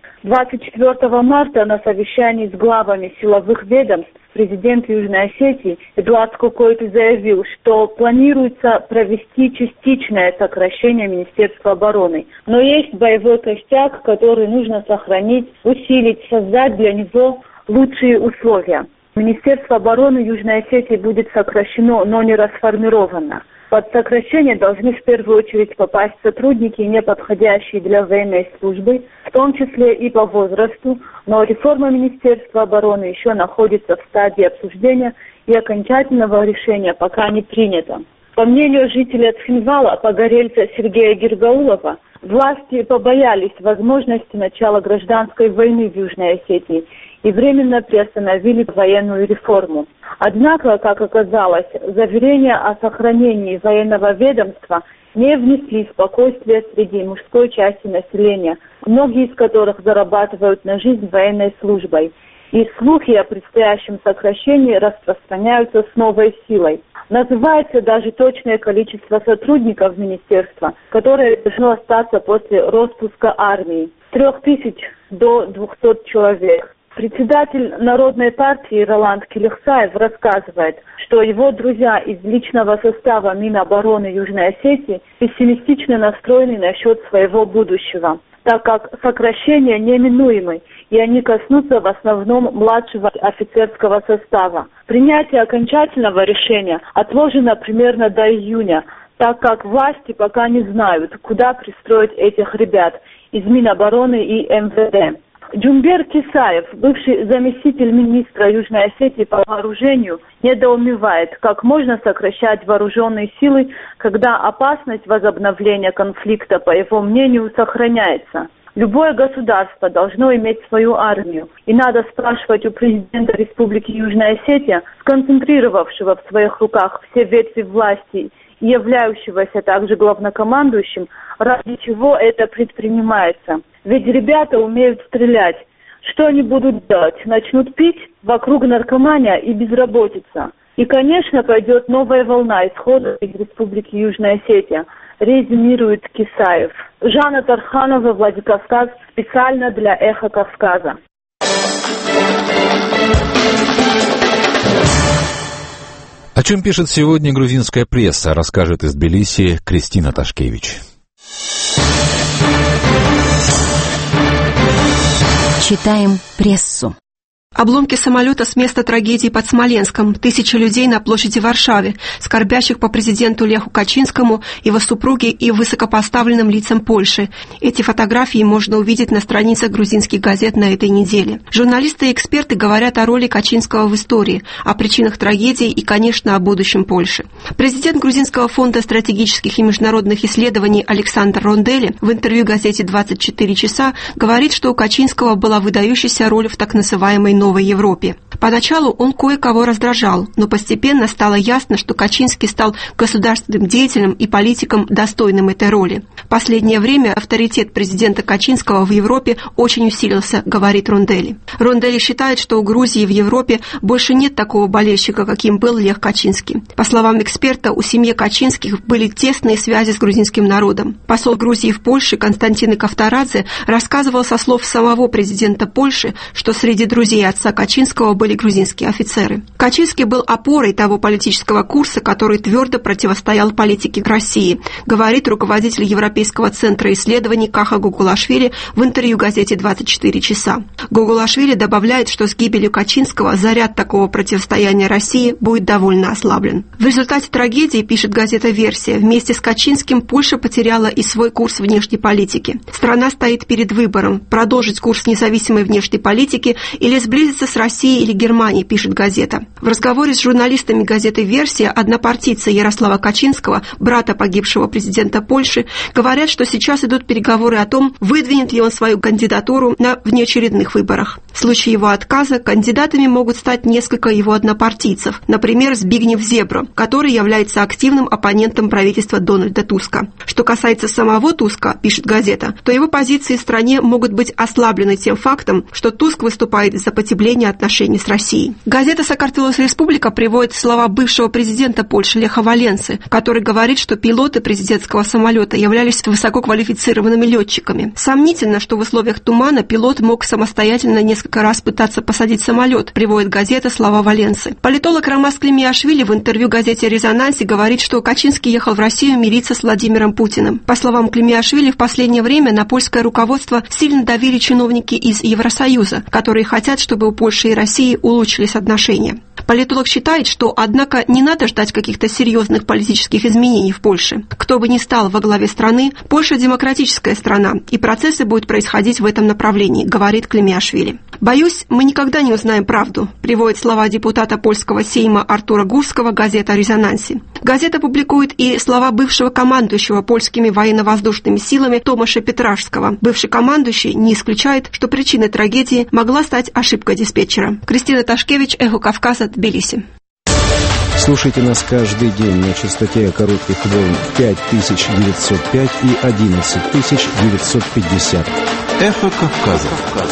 [SPEAKER 7] 24 марта на совещании с главами силовых ведомств президент Южной Осетии Эдуард Кокойты заявил, что планируется провести частичное сокращение Министерства обороны. Но есть боевой костяк, который нужно сохранить, усилить, создать для него лучшие условия. Министерство обороны Южной Осетии будет сокращено, но не расформировано. Под сокращение должны в первую очередь попасть сотрудники, не подходящие для военной службы, в том числе и по возрасту, но реформа Министерства обороны еще находится в стадии обсуждения и окончательного решения пока не принято. По мнению жителя Цхинвала, погорельца Сергея Гиргаулова, власти побоялись возможности начала гражданской войны в Южной Осетии и временно приостановили военную реформу. Однако, как оказалось, заверения о сохранении военного ведомства не внесли спокойствия среди мужской части населения, многие из которых зарабатывают на жизнь военной службой. И слухи о предстоящем сокращении распространяются с новой силой. Называется даже точное количество сотрудников министерства, которое должно остаться после распуска армии. 3000 до 200 человек. Председатель Народной партии Роланд Келехсаев рассказывает, что его друзья из личного состава Минобороны Южной Осетии пессимистично настроены насчет своего будущего, так как сокращения неминуемы, и они коснутся в основном младшего офицерского состава. Принятие окончательного решения отложено примерно до июня, так как власти пока не знают, куда пристроить этих ребят из Минобороны и МВД. Джумбер Кисаев, бывший заместитель министра Южной Осетии по вооружению, недоумевает, как можно сокращать вооруженные силы, когда опасность возобновления конфликта, по его мнению, сохраняется. Любое государство должно иметь свою армию, и надо спрашивать у президента Республики Южная Осетия, сконцентрировавшего в своих руках все ветви власти и являющегося также главнокомандующим, ради чего это предпринимается. Ведь ребята умеют стрелять. Что они будут делать? Начнут пить? Вокруг наркомания и безработица. И, конечно, пойдет новая волна исхода из Республики Южная Осетия, резюмирует Кисаев. Жанна Тарханова, Владикавказ, специально для «Эхо Кавказа».
[SPEAKER 2] О чем пишет сегодня грузинская пресса, расскажет из Тбилиси Кристина Ташкевич.
[SPEAKER 8] Читаем прессу.
[SPEAKER 9] Обломки самолета с места трагедии под Смоленском. Тысячи людей на площади в Варшаве, скорбящих по президенту Леху Качинскому, его супруге и высокопоставленным лицам Польши. Эти фотографии можно увидеть на страницах грузинских газет на этой неделе. Журналисты и эксперты говорят о роли Качинского в истории, о причинах трагедии и, конечно, о будущем Польши. Президент Грузинского фонда стратегических и международных исследований Александр Рондели в интервью газете «24 часа» говорит, что у Качинского была выдающаяся роль в так называемой новой Европе. Поначалу он кое-кого раздражал, но постепенно стало ясно, что Качинский стал государственным деятелем и политиком, достойным этой роли. В последнее время авторитет президента Качинского в Европе очень усилился, говорит Рондели. Рондели считает, что у Грузии в Европе больше нет такого болельщика, каким был Лех Качинский. По словам эксперта, у семьи Качинских были тесные связи с грузинским народом. Посол Грузии в Польше Константин Кавторадзе рассказывал со слов самого президента Польши, что среди друзей отца Качинского были грузинские офицеры. Качинский был опорой того политического курса, который твердо противостоял политике России, говорит руководитель Европейского центра исследований Каха Гугулашвили в интервью газете «24 часа». Гугулашвили добавляет, что с гибелью Качинского заряд такого противостояния России будет довольно ослаблен. В результате трагедии, пишет газета «Версия», вместе с Качинским Польша потеряла и свой курс внешней политики. Страна стоит перед выбором – продолжить курс независимой внешней политики или сблизиться с Россией или Германией, пишет газета. В разговоре с журналистами газеты «Версия» однопартийца Ярослава Качинского, брата погибшего президента Польши, говорят, что сейчас идут переговоры о том, выдвинет ли он свою кандидатуру на внеочередных выборах. В случае его отказа кандидатами могут стать несколько его однопартийцев, например, Збигнев Зебро, который является активным оппонентом правительства Дональда Туска. Что касается самого Туска, пишет газета, то его позиции в стране могут быть ослаблены тем фактом, что Туск выступает за потепление отношений с Россией. Газета «Сакартвелос Республика» приводит слова бывшего президента Польши Леха Валенсы, который говорит, что пилоты президентского самолета являлись высококвалифицированными летчиками. Сомнительно, что в условиях тумана пилот мог самостоятельно несколько раз пытаться посадить самолет, приводит газета слова Валенсы. Политолог Ромас Климиашвили в интервью газете «Резонансе» говорит, что Качинский ехал в Россию мириться с Владимиром Путиным. По словам Климиашвили, в последнее время на польское руководство сильно давили чиновники из Евросоюза, которые хотят, чтобы у Польши и России улучшились отношения. Политолог считает, что, однако, не надо ждать каких-то серьезных политических изменений в Польше. Кто бы ни стал во главе страны, Польша демократическая страна, и процессы будут происходить в этом направлении, говорит Климиашвили. «Боюсь, мы никогда не узнаем правду», приводит слова депутата польского сейма Артура Гурского газета «Резонансе». Газета публикует и слова бывшего командующего польскими военно-воздушными силами Томаша Петрашского. Бывший командующий не исключает, что причиной трагедии могла стать ошибка диспетчера. Кристина Ташкевич, Эхо Кавказа, Тбилиси.
[SPEAKER 3] Слушайте нас каждый день на частоте коротких волн 5905 и 11950.
[SPEAKER 20] Эхо Кавказа.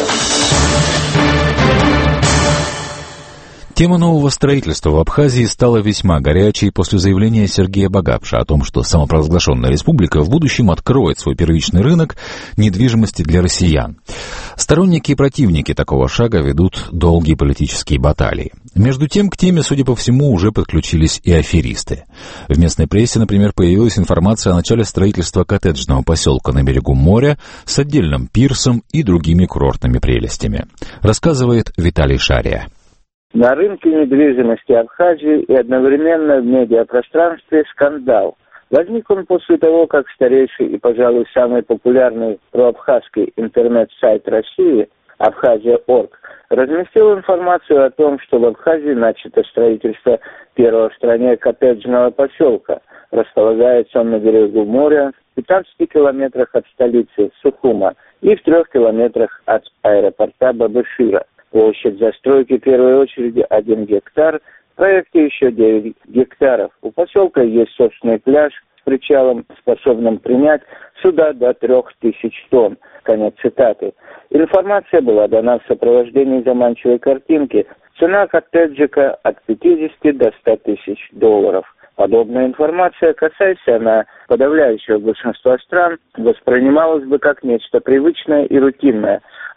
[SPEAKER 2] Тема нового строительства в Абхазии стала весьма горячей после заявления Сергея Багапша о том, что самопровозглашенная республика в будущем откроет свой первичный рынок недвижимости для россиян. Сторонники и противники такого шага ведут долгие политические баталии. Между тем, к теме, судя по всему, уже подключились и аферисты. В местной прессе, например, появилась информация о начале строительства коттеджного поселка на берегу моря с отдельным пирсом и другими курортными прелестями. Рассказывает Виталий Шария.
[SPEAKER 10] На рынке недвижимости Абхазии и одновременно в медиапространстве скандал. Возник он после того, как старейший и, пожалуй, самый популярный проабхазский интернет-сайт России «Абхазия.орг» разместил информацию о том, что в Абхазии начато строительство первого в стране коттеджного поселка. Располагается он на берегу моря, в 15 километрах от столицы Сухума и в 3 километрах от аэропорта Бабышира. Площадь застройки в первой очереди 1 гектар, в проекте еще 9 гектаров. У поселка есть собственный пляж с причалом, способным принять суда до 3000 тонн. Конец цитаты. Информация была дана в сопровождении заманчивой картинки. Цена коттеджика от 50 до 100 тысяч долларов. Подобная информация, касаясь она подавляющего большинства стран, воспринималась бы как нечто привычное и рутинное.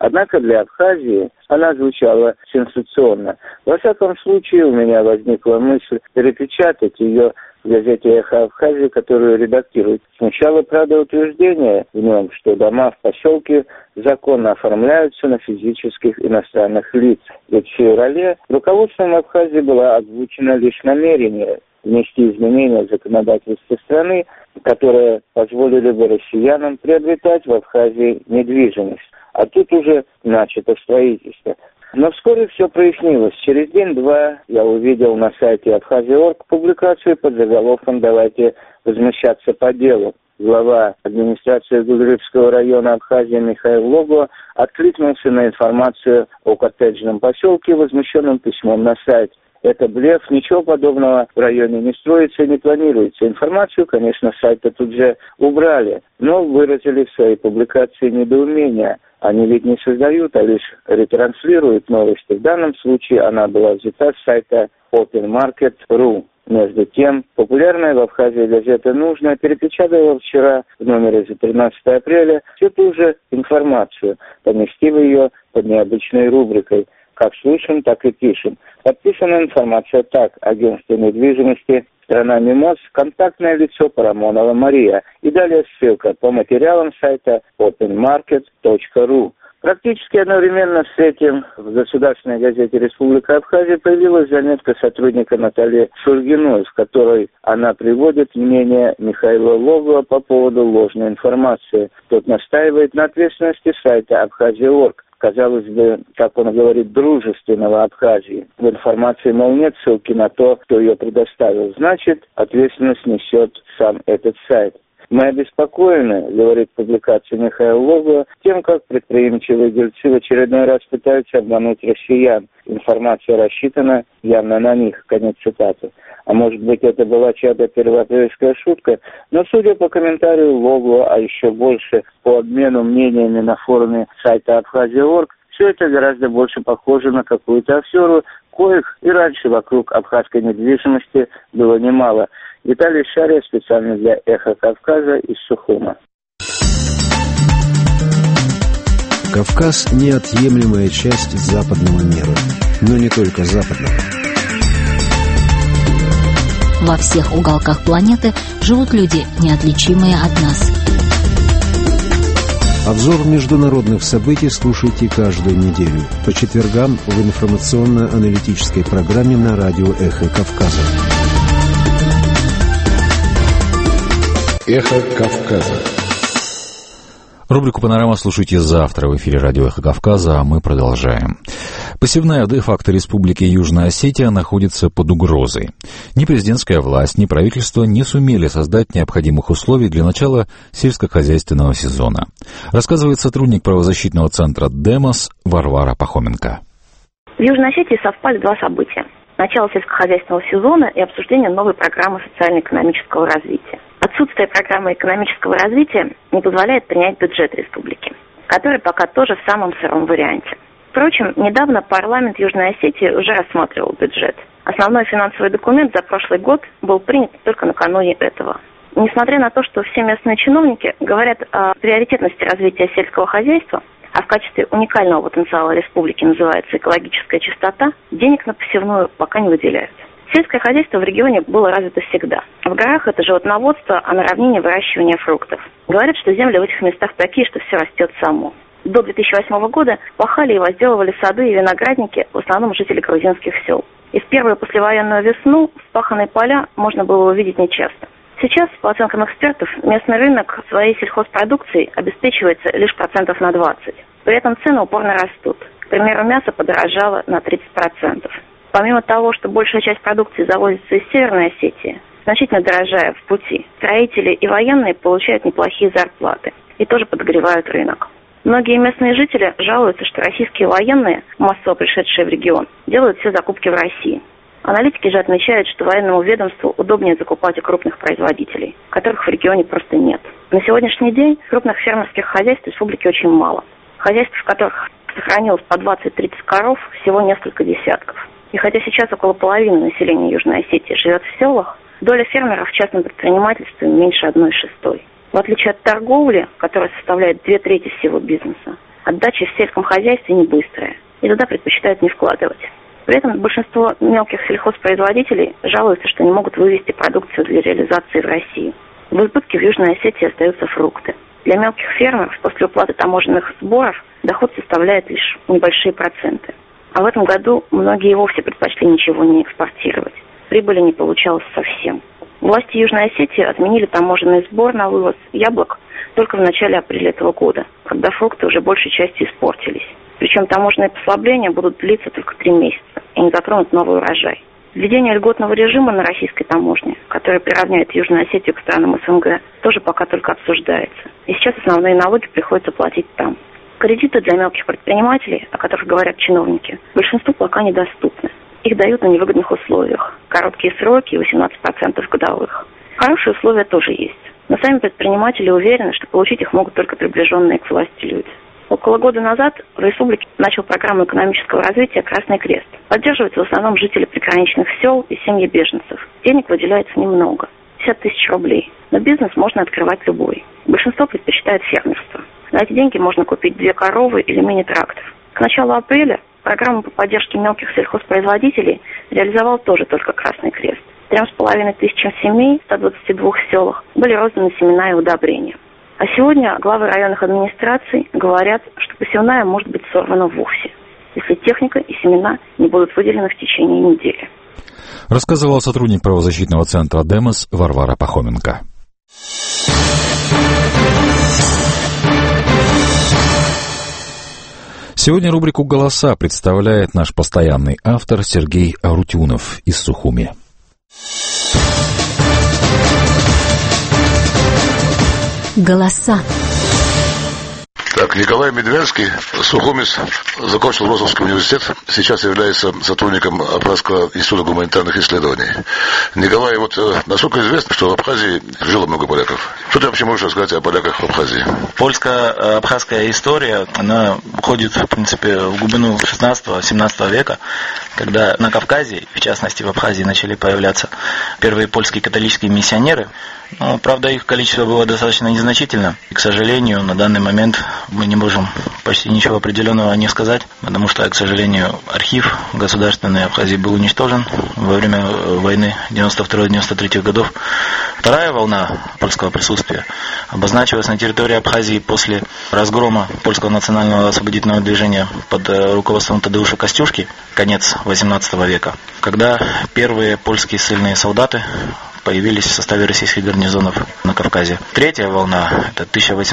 [SPEAKER 10] Однако для Абхазии она звучала сенсационно. Во всяком случае, у меня возникла мысль перепечатать ее в газете «Эхо Абхазии», которую редактирует. Сначала, правда, утверждение в нем, что дома в поселке законно оформляются на физических иностранных лиц. Ведь в феврале руководством Абхазии было озвучено лишь намерение внести изменения в законодательство страны, которые позволили бы россиянам приобретать в Абхазии недвижимость. А тут уже начато строительство. Но вскоре все прояснилось. Через день-два я увидел на сайте Абхазия.орг публикацию под заголовком «Давайте возмущаться по делу». Глава администрации Гудрыбского района Абхазии Михаил Лого откликнулся на информацию о коттеджном поселке возмущенным письмом на сайт. Это блеф, ничего подобного в районе не строится и не планируется. Информацию, конечно, с сайта тут же убрали, но выразили в своей публикации недоумение. Они ведь не создают, а лишь ретранслируют новости. В данном случае она была взята с сайта openmarket.ru. Между тем, популярная в Абхазии газета «Нужная» перепечатала вчера в номере за 13 апреля всю ту же информацию, поместив ее под необычной рубрикой. Как слышим, так и пишем. Подписана информация так. Агентство недвижимости «Страна МИМОЗ», контактное лицо Парамонова Мария. И далее ссылка по материалам сайта openmarket.ru. Практически одновременно с этим в государственной газете «Республика Абхазия» появилась заметка сотрудника Натальи Шульгиной, в которой она приводит мнение Михаила Логова по поводу ложной информации. Тот настаивает на ответственности сайта Абхазия.орг. Казалось бы, как он говорит, дружественного Абхазии. В информации, мол, нет ссылки на то, кто ее предоставил. Значит, ответственность несет сам этот сайт. Мы обеспокоены, говорит публикация Михаила Логова, тем, как предприимчивые дельцы в очередной раз пытаются обмануть россиян. Информация рассчитана явно на них. Конец цитаты. А может быть, это была чья-то первоапрельская шутка, но судя по комментарию Логова, а еще больше по обмену мнениями на форуме сайта Абхазия.орг, все это гораздо больше похоже на какую-то аферу, коих и раньше вокруг абхазской недвижимости было немало. Виталий Шария специально для «Эхо Кавказа» из Сухума.
[SPEAKER 3] Кавказ – неотъемлемая часть западного мира, но не только западного.
[SPEAKER 6] Во всех уголках планеты живут люди, неотличимые от нас.
[SPEAKER 3] Обзор международных событий слушайте каждую неделю по четвергам в информационно-аналитической программе на радио «Эхо Кавказа».
[SPEAKER 1] «Эхо Кавказа».
[SPEAKER 2] Рубрику «Панорама» слушайте завтра в эфире радио «Эхо Кавказа», а мы продолжаем. Посевная де-факто Республики Южная Осетия находится под угрозой. Ни президентская власть, ни правительство не сумели создать необходимых условий для начала сельскохозяйственного сезона. Рассказывает сотрудник правозащитного центра «Демос» Варвара Пахоменко.
[SPEAKER 12] В Южной Осетии совпали два события. Начало сельскохозяйственного сезона и обсуждение новой программы социально-экономического развития. Отсутствие программы экономического развития не позволяет принять бюджет республики, который пока тоже в самом сыром варианте. Впрочем, недавно парламент Южной Осетии уже рассматривал бюджет. Основной финансовый документ за прошлый год был принят только накануне этого. Несмотря на то, что все местные чиновники говорят о приоритетности развития сельского хозяйства, а в качестве уникального потенциала республики называется экологическая чистота, денег на посевную пока не выделяют. Сельское хозяйство в регионе было развито всегда. В горах это животноводство, а на равнине выращивание фруктов. Говорят, что земли в этих местах такие, что все растет само. До 2008 года пахали и возделывали сады и виноградники в основном жители грузинских сел. И в первую послевоенную весну вспаханные поля можно было увидеть нечасто. Сейчас, по оценкам экспертов, местный рынок своей сельхозпродукцией обеспечивается лишь процентов на 20. При этом цены упорно растут. К примеру, мясо подорожало на 30%. Помимо того, что большая часть продукции завозится из Северной Осетии, значительно дорожая в пути, строители и военные получают неплохие зарплаты и тоже подогревают рынок. Многие местные жители жалуются, что российские военные, массово пришедшие в регион, делают все закупки в России. Аналитики же отмечают, что военному ведомству удобнее закупать у крупных производителей, которых в регионе просто нет. На сегодняшний день крупных фермерских хозяйств в республике очень мало. Хозяйств, в которых сохранилось по 20-30 коров, всего несколько десятков. И хотя сейчас около половины населения Южной Осетии живет в селах, доля фермеров в частном предпринимательстве меньше 1/6. В отличие от торговли, которая составляет 2/3 всего бизнеса, Отдача в сельском хозяйстве не быстрая, и туда предпочитают не вкладывать. При этом большинство мелких сельхозпроизводителей жалуются, что не могут вывести продукцию для реализации в Россию. В избытке в Южной Осетии остаются фрукты. Для мелких фермеров после уплаты таможенных сборов доход составляет лишь небольшие проценты. А в этом году многие и вовсе предпочли ничего не экспортировать. Прибыли не получалось совсем. Власти Южной Осетии отменили таможенный сбор на вывоз яблок только в начале апреля этого года, когда фрукты уже большей частью испортились. Причем таможенные послабления будут длиться только 3 месяца и не затронут новый урожай. Введение льготного режима на российской таможне, который приравняет Южную Осетию к странам СНГ, тоже пока только обсуждается. И сейчас основные налоги приходится платить там. Кредиты для мелких предпринимателей, о которых говорят чиновники, большинству пока недоступны. Их дают на невыгодных условиях. Короткие сроки и 18% годовых. Хорошие условия тоже есть. Но сами предприниматели уверены, что получить их могут только приближенные к власти люди. Около года назад в республике начал программу экономического развития «Красный крест». Поддерживаются в основном жители приграничных сел и семьи беженцев. Денег выделяется немного – 50 тысяч рублей. Но бизнес можно открывать любой. Большинство предпочитает фермерство. На эти деньги можно купить 2 коровы или мини-трактор. К началу апреля программу по поддержке мелких сельхозпроизводителей реализовал тоже только «Красный крест». 3,5 тысячам семей в 122 селах были розданы семена и удобрения. А сегодня главы районных администраций говорят, что посевная может быть сорвана вовсе, если техника и семена не будут выделены в течение недели.
[SPEAKER 2] Рассказывал сотрудник правозащитного центра «Демос» Варвара Пахоменко. Сегодня рубрику «Голоса» представляет наш постоянный автор Сергей Арутюнов из Сухуми.
[SPEAKER 8] Голоса.
[SPEAKER 13] Так, Николай Медведский, сухумец, закончил Розовский университет, сейчас является сотрудником Абхазского института гуманитарных исследований. Николай, вот насколько известно, что в Абхазии жило много поляков. Что ты вообще можешь рассказать о поляках в Абхазии?
[SPEAKER 14] Польско-абхазская история, она уходит, в принципе, в глубину 16-17 века, когда на Кавказе, в частности в Абхазии, начали появляться первые польские католические миссионеры. Ну, правда, их количество было достаточно незначительно. И, к сожалению, на данный момент мы не можем почти ничего определенного о них сказать, потому что, к сожалению, архив государственной Абхазии был уничтожен во время войны 92-93 годов. Вторая волна польского присутствия обозначилась на территории Абхазии после разгрома польского национального освободительного движения под руководством Тадеуша Костюшки, конец 18 века, когда первые польские ссыльные солдаты появились в составе российских гарнизонов на Кавказе. Третья волна – это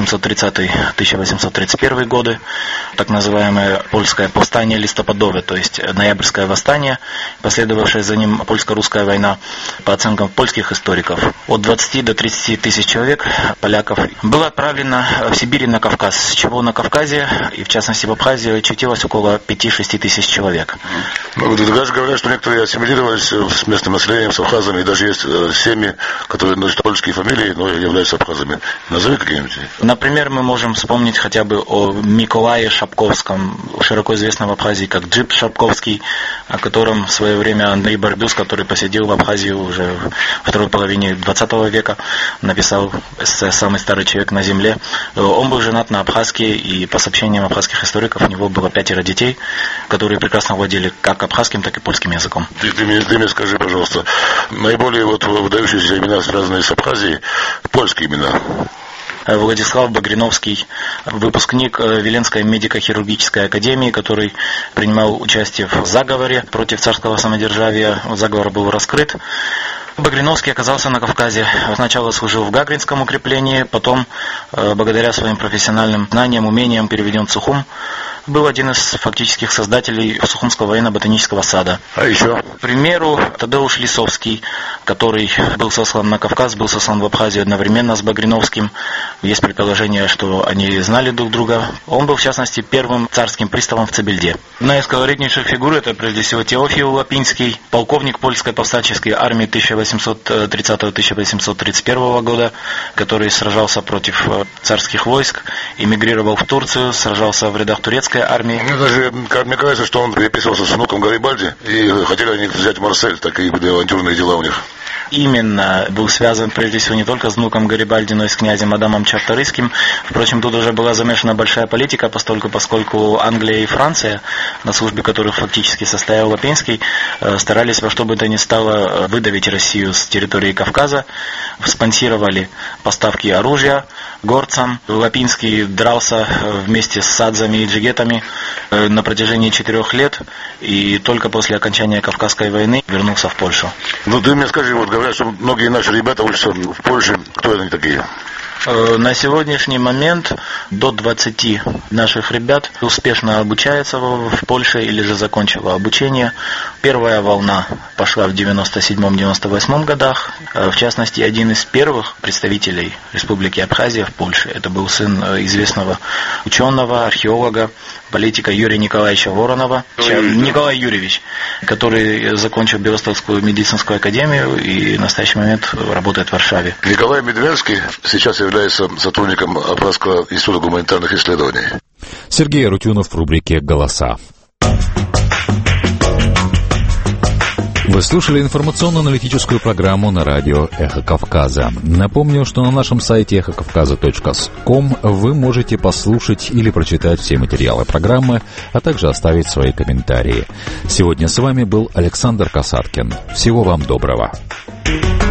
[SPEAKER 14] 1830-1831 годы, так называемое польское повстание листопадовое, то есть ноябрьское восстание, последовавшая за ним польско-русская война. По оценкам польских историков, от 20 до 30 тысяч человек, поляков, было отправлено в Сибирь и на Кавказ, с чего на Кавказе, и в частности в Абхазии, очутилось около 5-6 тысяч человек.
[SPEAKER 13] Ну, даже говорят, что некоторые ассимилировались с местным населением, с абхазами, и даже есть семьи, которые носят польские фамилии, но являются абхазами. Назови какие-нибудь.
[SPEAKER 14] Например, мы можем вспомнить хотя бы о Миколае Шапковском, широко известном в Абхазии как Джип Шапковский, о котором в свое время Андрей Барбюс, который посетил в Абхазию уже в второй половине 20 века, написал эссе «Самый старый человек на земле». Он был женат на абхазке, и по сообщениям абхазских историков у него было 5 детей, которые прекрасно владели как абхазским, так и польским языком.
[SPEAKER 13] Ты мне скажи, пожалуйста, наиболее выдающиеся имена, связанные с Абхазией, польские имена.
[SPEAKER 14] Владислав Багриновский, выпускник Виленской медико-хирургической академии, который принимал участие в заговоре против царского самодержавия. Заговор был раскрыт. Багриновский оказался на Кавказе. Сначала служил в Гагринском укреплении, потом, благодаря своим профессиональным знаниям, умениям, переведен в Сухум. Был один из фактических создателей Сухумского военно-ботанического сада.
[SPEAKER 13] А еще?
[SPEAKER 14] К примеру, Тадеуш Лисовский, который был сослан на Кавказ, был сослан в Абхазию одновременно с Багриновским. Есть предположение, что они знали друг друга. Он был, в частности, первым царским приставом в Цебельде. Одна из колоритнейших фигур – это, прежде всего, Теофил Лапинский, полковник польской повстанческой армии 1830-1831 года, который сражался против царских войск, эмигрировал в Турцию, сражался в рядах турецкой армии.
[SPEAKER 13] Мне кажется, что он переписывался с внуком Гарибальди, и хотели они взять Марсель, такие были авантюрные дела у них.
[SPEAKER 14] именно был связан прежде всего не только с внуком Гарибальди, но и с князем Адамом Чарторийским. Впрочем, тут уже была замешана большая политика, поскольку Англия и Франция, на службе которых фактически состоял Лапинский, старались во что бы то ни стало выдавить Россию с территории Кавказа, спонсировали поставки оружия горцам. Лапинский дрался вместе с садзами и джигетами на протяжении 4 лет, и только после окончания Кавказской войны вернулся в Польшу.
[SPEAKER 13] Ну ты мне скажи, вот говорят, что многие наши ребята учатся в Польше. Кто они такие?
[SPEAKER 14] На сегодняшний момент до 20 наших ребят успешно обучается в Польше или же закончила обучение. Первая волна пошла в 97-98 годах. В частности, один из первых представителей Республики Абхазия в Польше, это был сын известного ученого, археолога, политика Юрия Николаевича Воронова, Николай Юрьевич, который закончил Белостокскую медицинскую академию и в настоящий момент работает в Варшаве.
[SPEAKER 13] Николай Медведский сейчас является сотрудником Абхазского института гуманитарных исследований.
[SPEAKER 2] Сергей Арутюнов в рубрике «Голоса». Вы слушали информационно-аналитическую программу на радио «Эхо Кавказа». Напомню, что на нашем сайте эхокавказа.ком вы можете послушать или прочитать все материалы программы, а также оставить свои комментарии. Сегодня с вами был Александр Касаткин. Всего вам доброго.